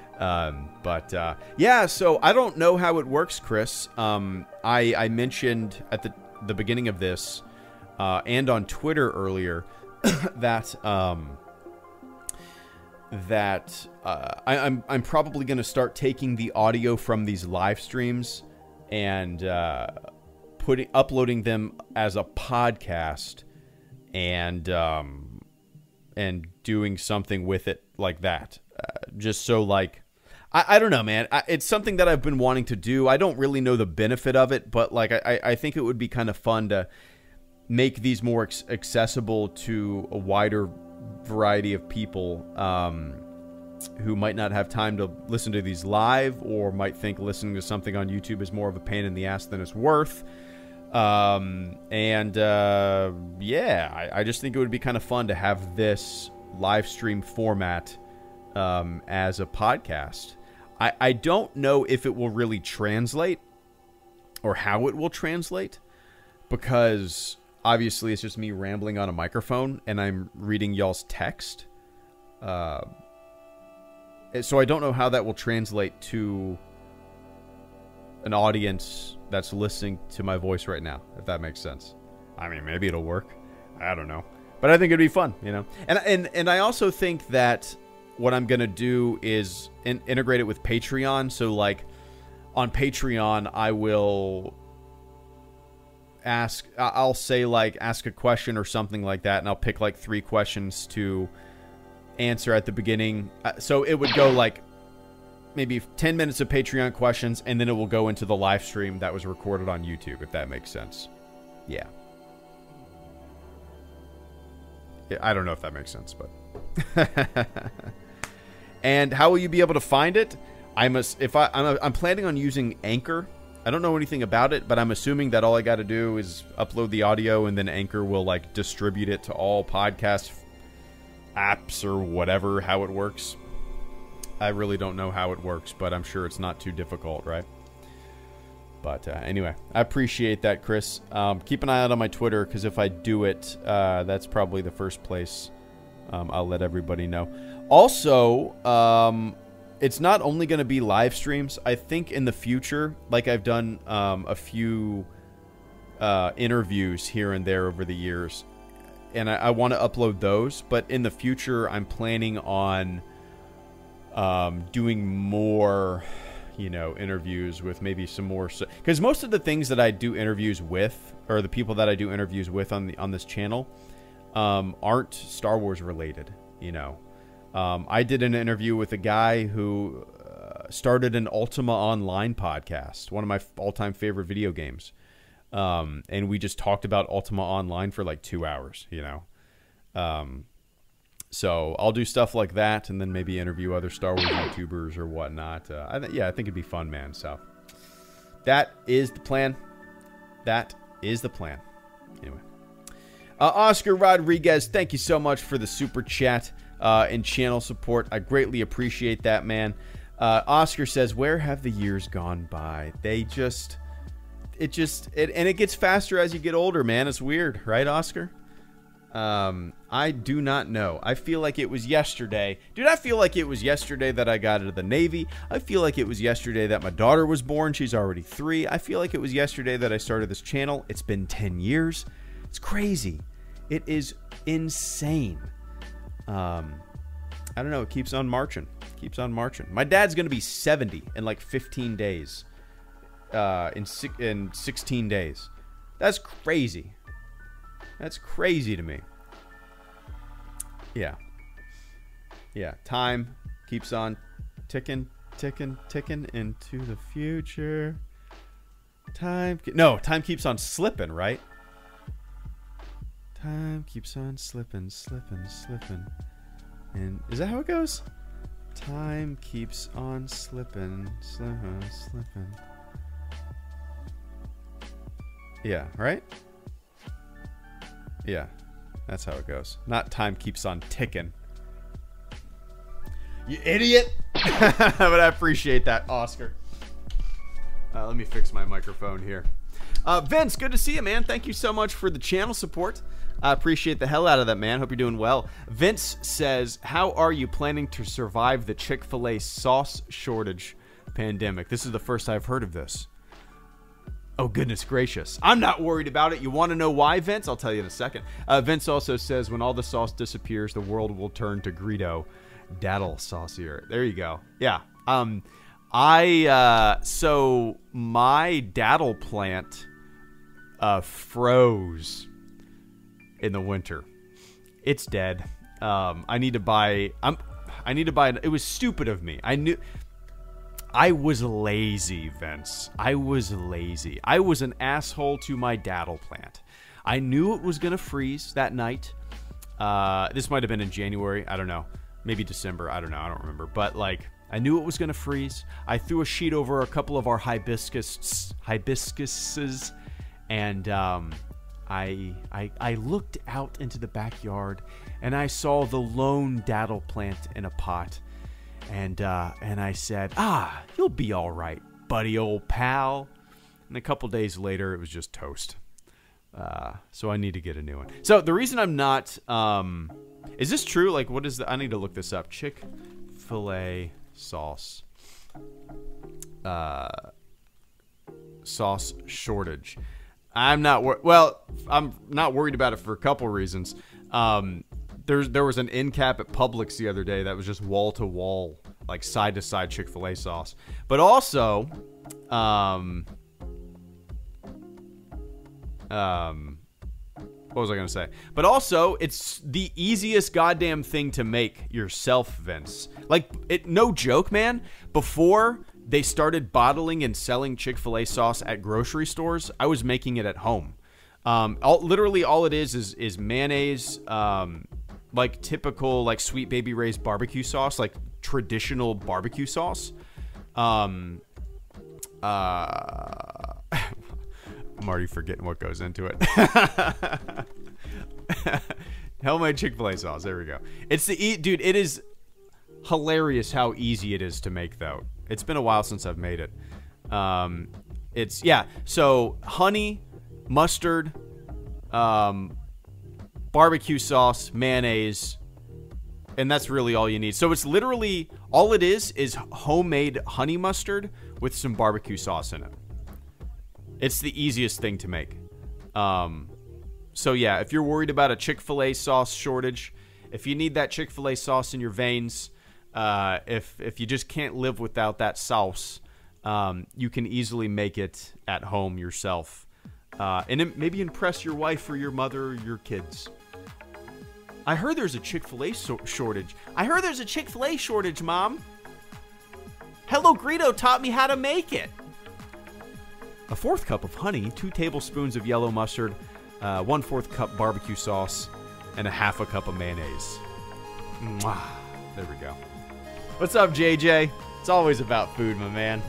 Yeah, so I don't know how it works, Chris. I mentioned at the beginning of this and on Twitter earlier that I'm probably going to start taking the audio from these live streams and uploading them as a podcast and doing something with it like that. Just so like, I don't know, man. It's something that I've been wanting to do. I don't really know the benefit of it, but like I think it would be kind of fun to make these more accessible to a wider variety of people who might not have time to listen to these live, or might think listening to something on YouTube is more of a pain in the ass than it's worth. Yeah, I just think it would be kind of fun to have this live stream format as a podcast. I don't know if it will really translate or how it will translate, because obviously it's just me rambling on a microphone and I'm reading y'all's text. So I don't know how that will translate to an audience that's listening to my voice right now, if that makes sense. I mean, maybe it'll work. I don't know. But I think it'd be fun, you know? And I also think that what I'm going to do is integrate it with Patreon. So, like, on Patreon, I will ask a question or something like that, and I'll pick, like, 3 questions to answer at the beginning. So it would go, like, maybe 10 minutes of Patreon questions, and then it will go into the live stream that was recorded on YouTube, if that makes sense. Yeah. I don't know if that makes sense, but... And how will you be able to find it? I'm planning on using Anchor. I don't know anything about it, but I'm assuming that all I got to do is upload the audio, and then Anchor will, like, distribute it to all podcast apps or whatever, how it works. I really don't know how it works, but I'm sure it's not too difficult, right? But anyway, I appreciate that, Chris. Keep an eye out on my Twitter, because if I do it, that's probably the first place I'll let everybody know. Also, it's not only going to be live streams. I think in the future, like I've done a few interviews here and there over the years, and I want to upload those. But in the future, I'm planning on doing more, interviews with maybe some more. Because most of the things that I do interviews with, or the people that I do interviews with on this channel, aren't Star Wars related, I did an interview with a guy who started an Ultima Online podcast, one of my all-time favorite video games. And we just talked about Ultima Online for like 2 hours, So I'll do stuff like that, and then maybe interview other Star Wars YouTubers or whatnot. I think it'd be fun, man. So that is the plan. Anyway. Oscar Rodriguez, thank you so much for the super chat and channel support. I greatly appreciate that, man. Oscar says, where have the years gone by? It gets faster as you get older, man. It's weird, right, Oscar? I do not know. I feel like it was yesterday. Dude, I feel like it was yesterday that I got into the Navy. I feel like it was yesterday that my daughter was born. She's already 3. I feel like it was yesterday that I started this channel. It's been 10 years. It's crazy. It is insane. I don't know. It keeps on marching. My dad's going to be 70 in like 15 days. In 16 days. That's crazy. That's crazy to me. Yeah. Time keeps on ticking into the future. Time keeps on slipping, right? Time keeps on slipping. And is that how it goes? Time keeps on slipping. Yeah, right? Yeah, that's how it goes. Not time keeps on ticking. You idiot! But I appreciate that, Oscar. Let me fix my microphone here. Vince, good to see you, man. Thank you so much for the channel support. I appreciate the hell out of that, man. Hope you're doing well. Vince says, how are you planning to survive the Chick-fil-A sauce shortage pandemic? This is the first I've heard of this. Oh, goodness gracious. I'm not worried about it. You want to know why, Vince? I'll tell you in a second. Vince also says, when all the sauce disappears, the world will turn to Greedo. Daddle saucier. There you go. Yeah. So my daddle plant froze in the winter. It's dead. I need to buy it was stupid of me. I was lazy, Vince. I was lazy. I was an asshole to my daddle plant. I knew it was going to freeze that night. This might have been in January. I don't know. Maybe December. I don't know. I don't remember. But, like, I knew it was going to freeze. I threw a sheet over a couple of our hibiscuses. And I looked out into the backyard, and I saw the lone daddle plant in a pot. And I said, you'll be all right, buddy, old pal. And a couple days later, it was just toast. So I need to get a new one. So the reason I'm not, is this true? Like, what is I need to look this up. Chick-fil-A sauce. Sauce shortage. I'm not worried about it for a couple reasons. There was an end cap at Publix the other day that was just wall to wall, like side to side Chick-fil-A sauce. But also, what was I going to say? But also, it's the easiest goddamn thing to make yourself, Vince. Like, no joke, man. Before they started bottling and selling Chick-fil-A sauce at grocery stores, I was making it at home. Literally all it is mayonnaise, like typical like Sweet Baby Ray's barbecue sauce, like traditional barbecue sauce. I'm already forgetting what goes into it. Homemade Chick-fil-A sauce. There we go. Dude, it is hilarious how easy it is to make, though. It's been a while since I've made it. So honey, mustard, barbecue sauce, mayonnaise, and that's really all you need. So it's literally, all it is homemade honey mustard with some barbecue sauce in it. It's the easiest thing to make. So yeah, if you're worried about a Chick-fil-A sauce shortage, if you need that Chick-fil-A sauce in your veins, if you just can't live without that sauce, you can easily make it at home yourself. And maybe impress your wife or your mother or your kids. I heard there's a Chick-fil-A shortage. Mom. Hello Greedo taught me how to make it. A 4th cup of honey, 2 tablespoons of yellow mustard, 1/4 cup barbecue sauce, and a 1/2 cup of mayonnaise. Mwah. There we go. What's up, JJ? It's always about food, my man.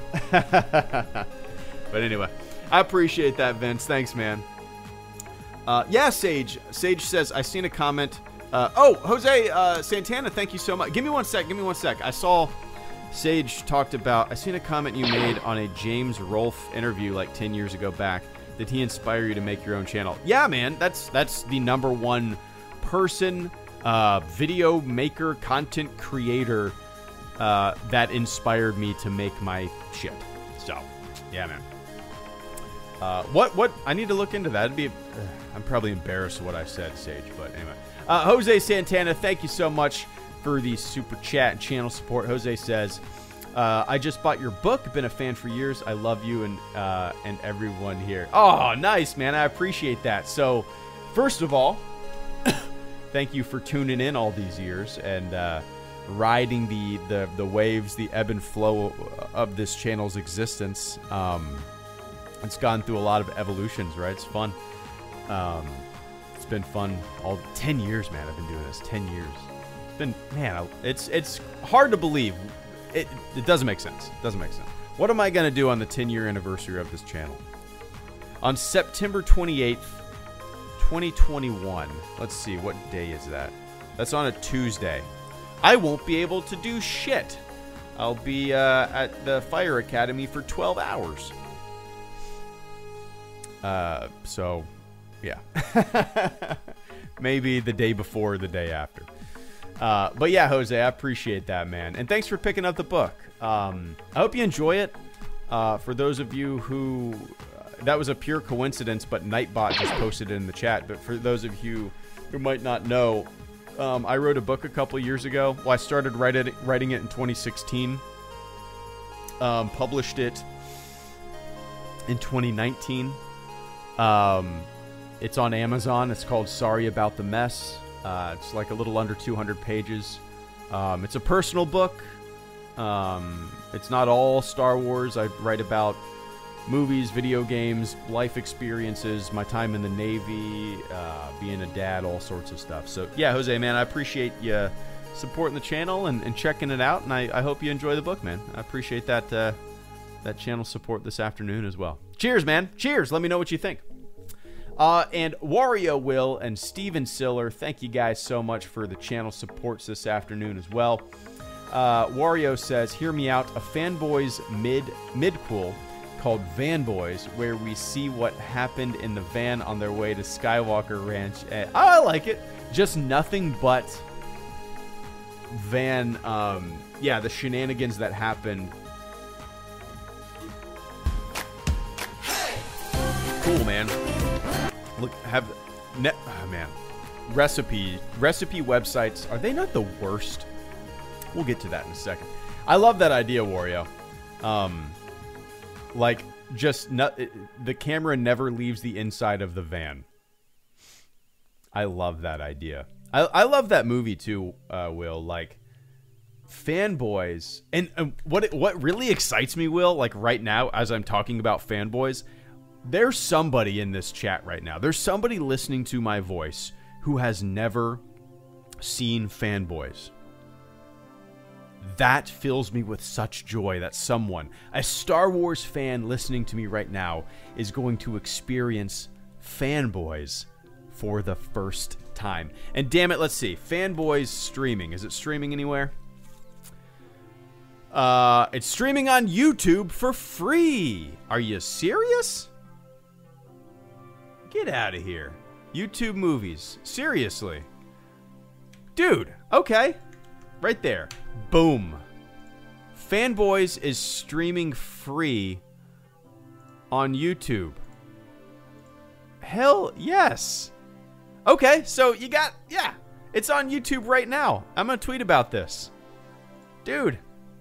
But anyway, I appreciate that, Vince. Thanks, man. Yeah, Sage. Sage says, I seen a comment. Jose Santana, thank you so much. Give me one sec. I saw Sage talked about, I seen a comment you made on a James Rolfe interview like 10 years ago back. Did he inspire you to make your own channel? Yeah, man. That's the #1 person, video maker, content creator that inspired me to make my shit. So, yeah, man. What? I need to look into that. I'm probably embarrassed what I said, Sage, but anyway. Jose Santana, thank you so much for the super chat and channel support. Jose says, I just bought your book. Been a fan for years. I love you and everyone here. Oh, nice, man. I appreciate that. So, first of all, thank you for tuning in all these years and riding the waves, the ebb and flow of this channel's existence. It's gone through a lot of evolutions, right? It's fun. It's been fun all 10 years, man. I've been doing this 10 years. It's been, man, it's hard to believe. It doesn't make sense. What am I going to do on the 10-year anniversary of this channel? On September 28th, 2021. Let's see, what day is that? That's on a Tuesday. I won't be able to do shit. I'll be at the Fire Academy for 12 hours. So, yeah. maybe the day before or the day after. But yeah, Jose, I appreciate that, man. And thanks for picking up the book. I hope you enjoy it. For those of you who... that was a pure coincidence, but Nightbot just posted it in the chat. But for those of you who might not know, I wrote a book a couple years ago. Well, I started writing it in 2016. Published it in 2019. It's on Amazon. It's called Sorry About the Mess. It's like a little under 200 pages. It's a personal book. It's not all Star Wars. I write about movies, video games, life experiences, my time in the Navy, being a dad, all sorts of stuff. So, yeah, Jose, man, I appreciate you supporting the channel and checking it out, and I hope you enjoy the book, man. I appreciate that channel support this afternoon as well. Cheers, man. Cheers. Let me know what you think. And Wario Will and Steven Siller, thank you guys so much for the channel supports this afternoon as well. Wario says, hear me out, a Fanboys midquel called Van Boys, where we see what happened in the van on their way to Skywalker Ranch. I like it. Just nothing but van, the shenanigans that happened. Cool, man. Look, man. Recipe websites, are they not the worst? We'll get to that in a second. I love that idea, Wario. Like, the camera never leaves the inside of the van. I love that idea. I love that movie too, Will. Like, Fanboys, and what really excites me, Will, like right now as I'm talking about Fanboys, there's somebody in this chat right now. There's somebody listening to my voice who has never seen Fanboys. That fills me with such joy that someone, a Star Wars fan listening to me right now, is going to experience Fanboys for the first time. And damn it, let's see. Fanboys streaming. Is it streaming anywhere? It's streaming on YouTube for free. Are you serious? Get out of here. YouTube movies. Seriously. Dude, okay. Right there. Boom. Fanboys is streaming free on YouTube. Hell yes. Okay, so you got, yeah, it's on YouTube right now. I'm going to tweet about this. Dude.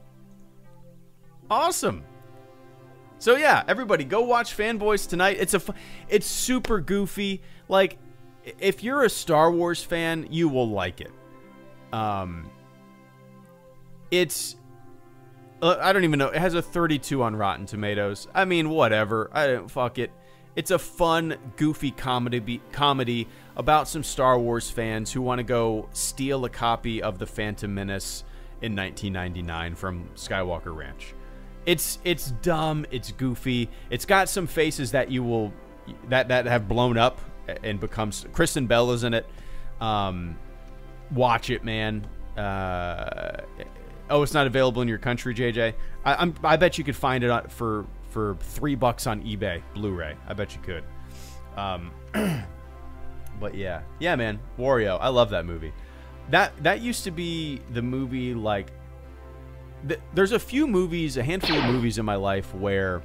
Awesome. So yeah, everybody go watch Fanboys tonight. It's super goofy. Like, if you're a Star Wars fan, you will like it. It's, I don't even know. It has a 32 on Rotten Tomatoes. I mean, whatever. I don't fuck it. It's a fun, goofy comedy about some Star Wars fans who want to go steal a copy of The Phantom Menace in 1999 from Skywalker Ranch. It's dumb. It's goofy. It's got some faces that you will that have blown up and become. Kristen Bell is in it. Watch it, man. Oh, it's not available in your country, JJ. I bet you could find it for $3 on eBay, Blu-ray. I bet you could. But yeah, man. Wario, I love that movie. That used to be the movie. Like, there's a handful of movies in my life where,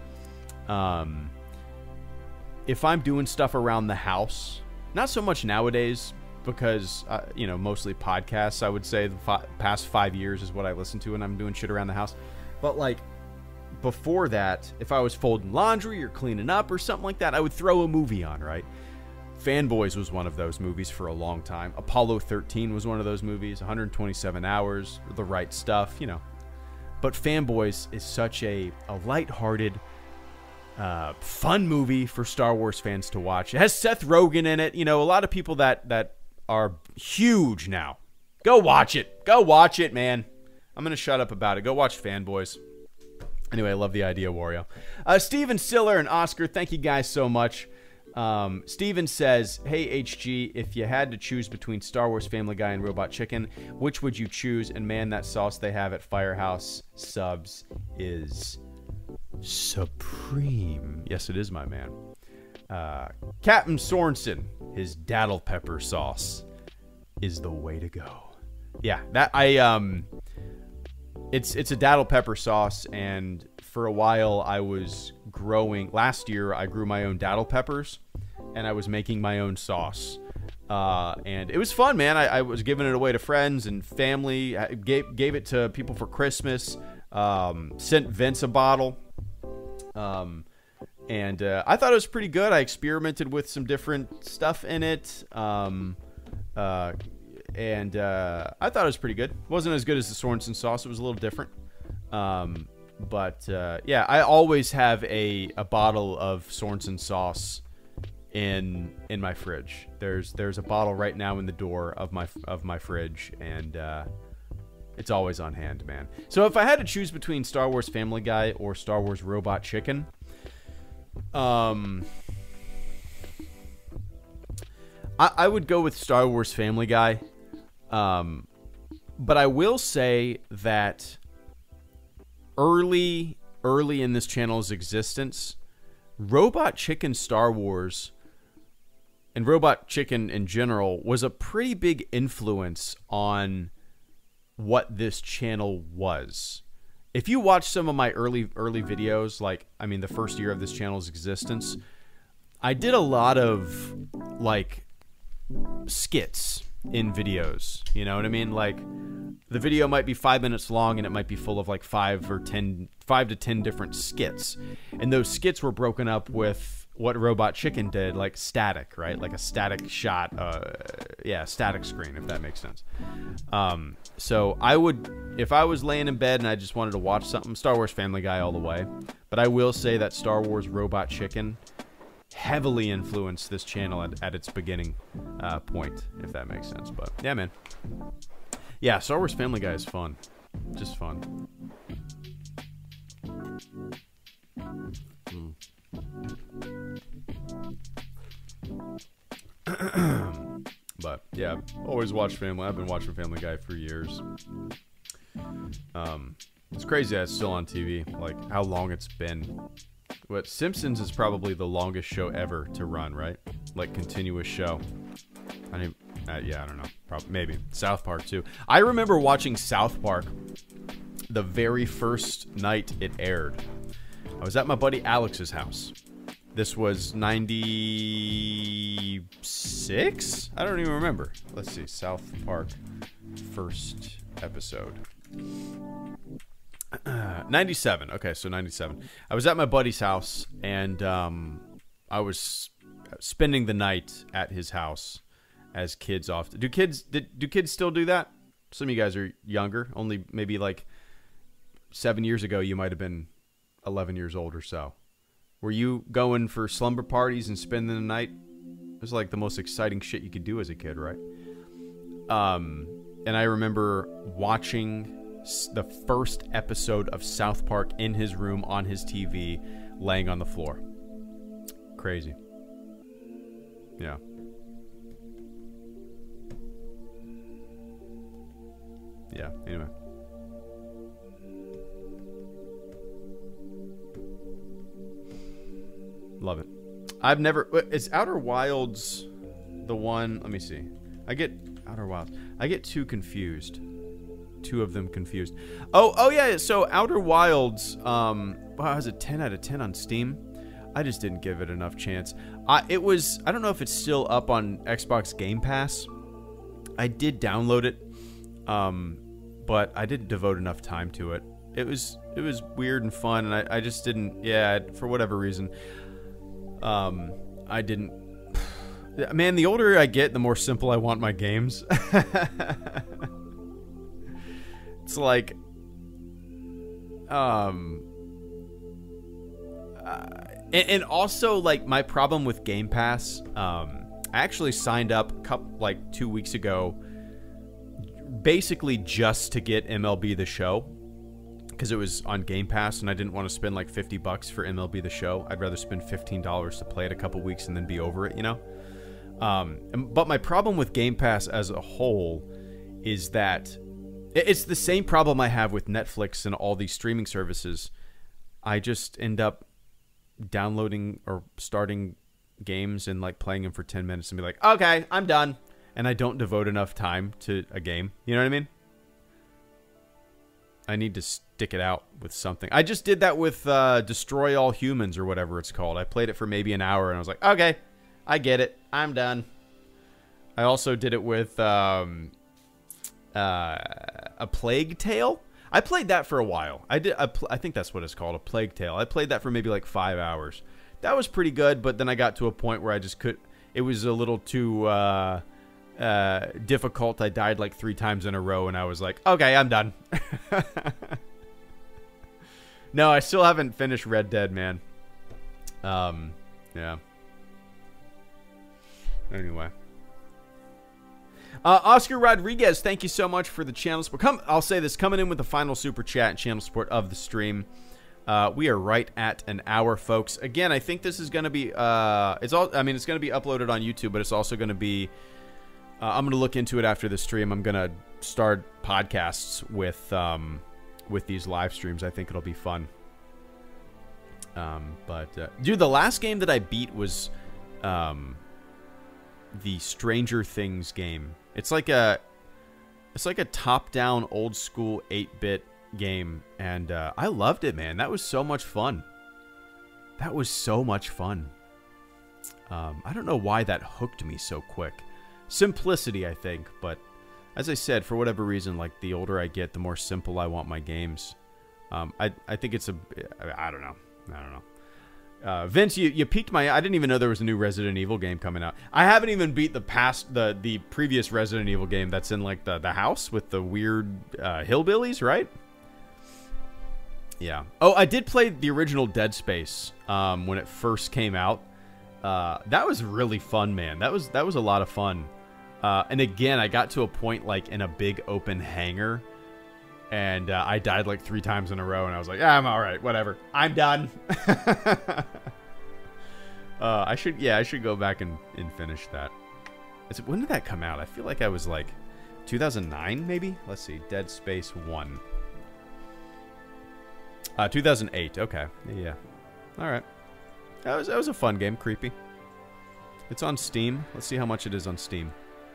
if I'm doing stuff around the house, not so much nowadays, because, mostly podcasts, I would say the past 5 years is what I listen to when I'm doing shit around the house. But, like, before that, if I was folding laundry or cleaning up or something like that, I would throw a movie on, right? Fanboys was one of those movies for a long time. Apollo 13 was one of those movies. 127 Hours, The Right Stuff, But Fanboys is such a lighthearted, fun movie for Star Wars fans to watch. It has Seth Rogen in it. A lot of people that are huge now. Go watch it. Go watch it, man. I'm going to shut up about it. Go watch Fanboys. Anyway, I love the idea, Wario. Steven Siller and Oscar, thank you guys so much. Steven says, hey, HG, if you had to choose between Star Wars, Family Guy, and Robot Chicken, which would you choose? And man, that sauce they have at Firehouse Subs is supreme. Yes, it is, my man. Captain Sorensen, his daddle pepper sauce is the way to go. Yeah, it's a daddle pepper sauce, and for a while I was growing. Last year I grew my own daddle peppers, and I was making my own sauce. And it was fun, man. I was giving it away to friends and family. I gave it to people for Christmas. Sent Vince a bottle. And I thought it was pretty good. I experimented with some different stuff in it. And I thought it was pretty good. It wasn't as good as the Sorensen sauce. It was a little different. But yeah, I always have a bottle of Sorensen sauce in my fridge. There's a bottle right now in the door of my fridge, and it's always on hand, man. So if I had to choose between Star Wars Family Guy or Star Wars Robot Chicken, I would go with Star Wars Family Guy. But I will say that early in this channel's existence, Robot Chicken Star Wars and Robot Chicken in general was a pretty big influence on what this channel was. If you watch some of my early videos, like, I mean, the first year of this channel's existence, I did a lot of, like, skits in videos. You know what I mean? Like, the video might be 5 minutes long, and it might be full of, like, 5 to 10 different skits. And those skits were broken up with what Robot Chicken did, like static, right? Like a static shot, static screen, if that makes sense. So I would, if I was laying in bed and I just wanted to watch something, Star Wars Family Guy all the way. But I will say that Star Wars Robot Chicken heavily influenced this channel at its beginning point, if that makes sense. But yeah, man. Yeah, Star Wars Family Guy is fun. Just fun. But yeah, always watch Family. I've been watching Family Guy for years. It's crazy that it's still on TV, like how long it's been. But Simpsons is probably the longest show ever to run, right? Like continuous show. I don't know. Probably, maybe South Park too. I remember watching South Park the very first night it aired. I was at my buddy Alex's house. This was 96? I don't even remember. Let's see. South Park first episode. 97. Okay, so 97. I was at my buddy's house, and I was spending the night at his house, as kids often do. Do kids still do that? Some of you guys are younger. Only maybe like 7 years ago, you might have been 11 years old or so. Were you going for slumber parties and spending the night? It was like the most exciting shit you could do as a kid, right? And I remember watching the first episode of South Park in his room on his TV, laying on the floor. Crazy. Yeah. Yeah, anyway. Love it. I've never... Is Outer Wilds the one... Let me see. I get Outer Wilds. I get two confused. Two of them confused. Oh yeah. So Outer Wilds, was it 10 out of 10 on Steam? I just didn't give it enough chance. It was... I don't know if it's still up on Xbox Game Pass. I did download it, but I didn't devote enough time to it. It was weird and fun, and I just didn't... Yeah, for whatever reason... I didn't... Man, the older I get, the more simple I want my games. It's like... and also, like, my problem with Game Pass, I actually signed up 2 weeks ago basically just to get MLB The Show, because it was on Game Pass, and I didn't want to spend like $50 for MLB The Show. I'd rather spend $15 to play it a couple weeks and then be over it, you know? But my problem with Game Pass as a whole is that it's the same problem I have with Netflix and all these streaming services. I just end up downloading or starting games and like playing them for 10 minutes and be like, okay, I'm done. And I don't devote enough time to a game. You know what I mean? I need to stick it out with something. I just did that with Destroy All Humans or whatever it's called. I played it for maybe an hour and I was like, okay, I get it. I'm done. I also did it with A Plague Tale. I played that for a while. I think that's what it's called, A Plague Tale. I played that for maybe like 5 hours. That was pretty good, but then I got to a point where I just could. It was a little too difficult. I died like 3 times in a row, and I was like, okay, I'm done. No, I still haven't finished Red Dead, man. Yeah. Anyway. Oscar Rodriguez, thank you so much for the channel support. I'll say this, coming in with the final super chat and channel support of the stream. We are right at an hour, folks. Again, I think this is going to be, it's going to be uploaded on YouTube, but it's also going to be, I'm going to look into it after the stream. I'm going to start podcasts with these live streams. I think it'll be fun. Dude, the last game that I beat was, the Stranger Things game. It's like a top-down, old-school 8-bit game, and I loved it, man. That was so much fun. I don't know why that hooked me so quick. Simplicity, I think, but as I said, for whatever reason, like the older I get, the more simple I want my games. I think it's I don't know. Vince, you piqued my. I didn't even know there was a new Resident Evil game coming out. I haven't even beat the previous Resident Evil game that's in like the house with the weird hillbillies, right? Yeah. Oh, I did play the original Dead Space when it first came out. That was really fun, man. That was a lot of fun. And again, I got to a point like in a big open hangar. And I died like 3 times in a row, and I was like, I'm all right, whatever. I'm done. I should go back and finish that. When did that come out? I feel like I was like 2009, maybe? Let's see. Dead Space 1. 2008. Okay. Yeah. All right. That was a fun game. Creepy. It's on Steam. Let's see how much it is on Steam.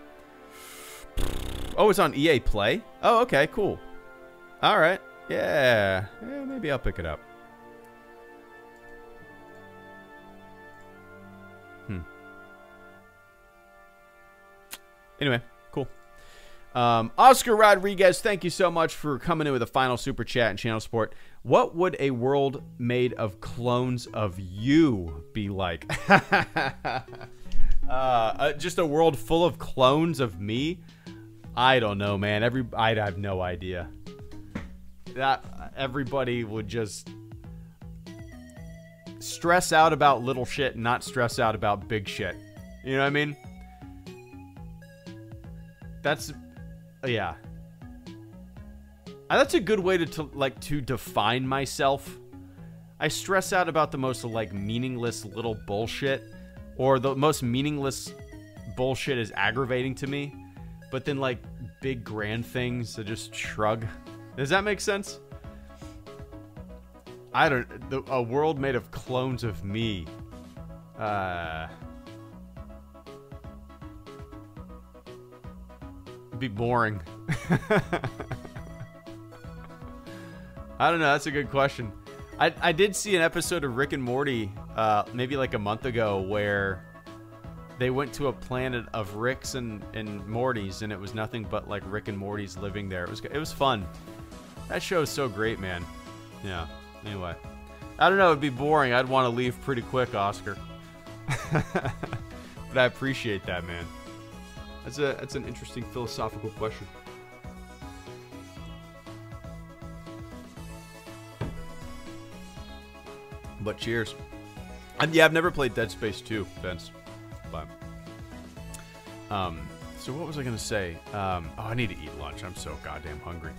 Oh, it's on EA Play? Oh, okay. Cool. All right. Yeah, maybe I'll pick it up. Anyway, cool. Oscar Rodriguez, thank you so much for coming in with a final super chat and channel support. What would a world made of clones of you be like? Just a world full of clones of me? I don't know, man. I have no idea. That everybody would just stress out about little shit and not stress out about big shit. You know what I mean? Yeah. That's a good way to define myself. I stress out about the most like meaningless little bullshit, or the most meaningless bullshit is aggravating to me, but then like big grand things I just shrug. Does that make sense? A world made of clones of me. It'd be boring. I don't know. That's a good question. I did see an episode of Rick and Morty maybe like a month ago where they went to a planet of Ricks and Mortys, and it was nothing but like Rick and Mortys living there. It was fun. That show is so great, man. Yeah. Anyway, I don't know. It'd be boring. I'd want to leave pretty quick, Oscar. But I appreciate that, man. That's an interesting philosophical question. But cheers. Yeah, I've never played Dead Space 2, Vince. But so what was I gonna say? Oh, I need to eat lunch. I'm so goddamn hungry.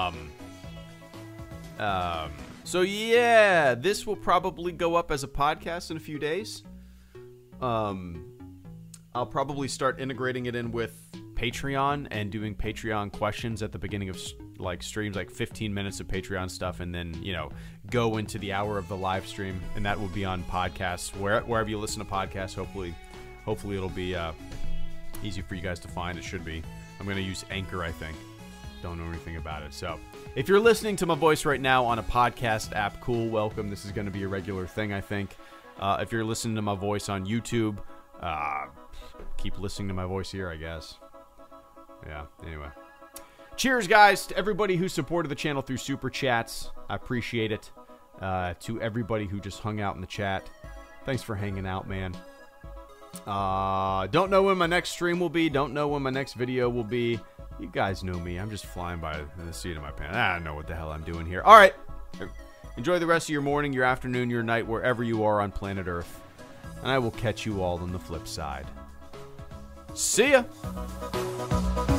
So yeah, this will probably go up as a podcast in a few days. I'll probably start integrating it in with Patreon and doing Patreon questions at the beginning of like streams, like 15 minutes of Patreon stuff, and then, you know, go into the hour of the live stream, and that will be on podcasts, wherever you listen to podcasts. Hopefully it'll be easy for you guys to find. It should be. I'm going to use Anchor, I think. Don't know anything about it. So if you're listening to my voice right now on a podcast app, cool, welcome. This is going to be a regular thing, I think. If you're listening to my voice on YouTube, keep listening to my voice here, I guess. Yeah, anyway. Cheers, guys, to everybody who supported the channel through Super Chats. I appreciate it. To everybody who just hung out in the chat, thanks for hanging out, man. Don't know when my next stream will be. Don't know when my next video will be. You guys know me. I'm just flying by the seat of my pants. I don't know what the hell I'm doing here. All right. Enjoy the rest of your morning, your afternoon, your night, wherever you are on planet Earth. And I will catch you all on the flip side. See ya!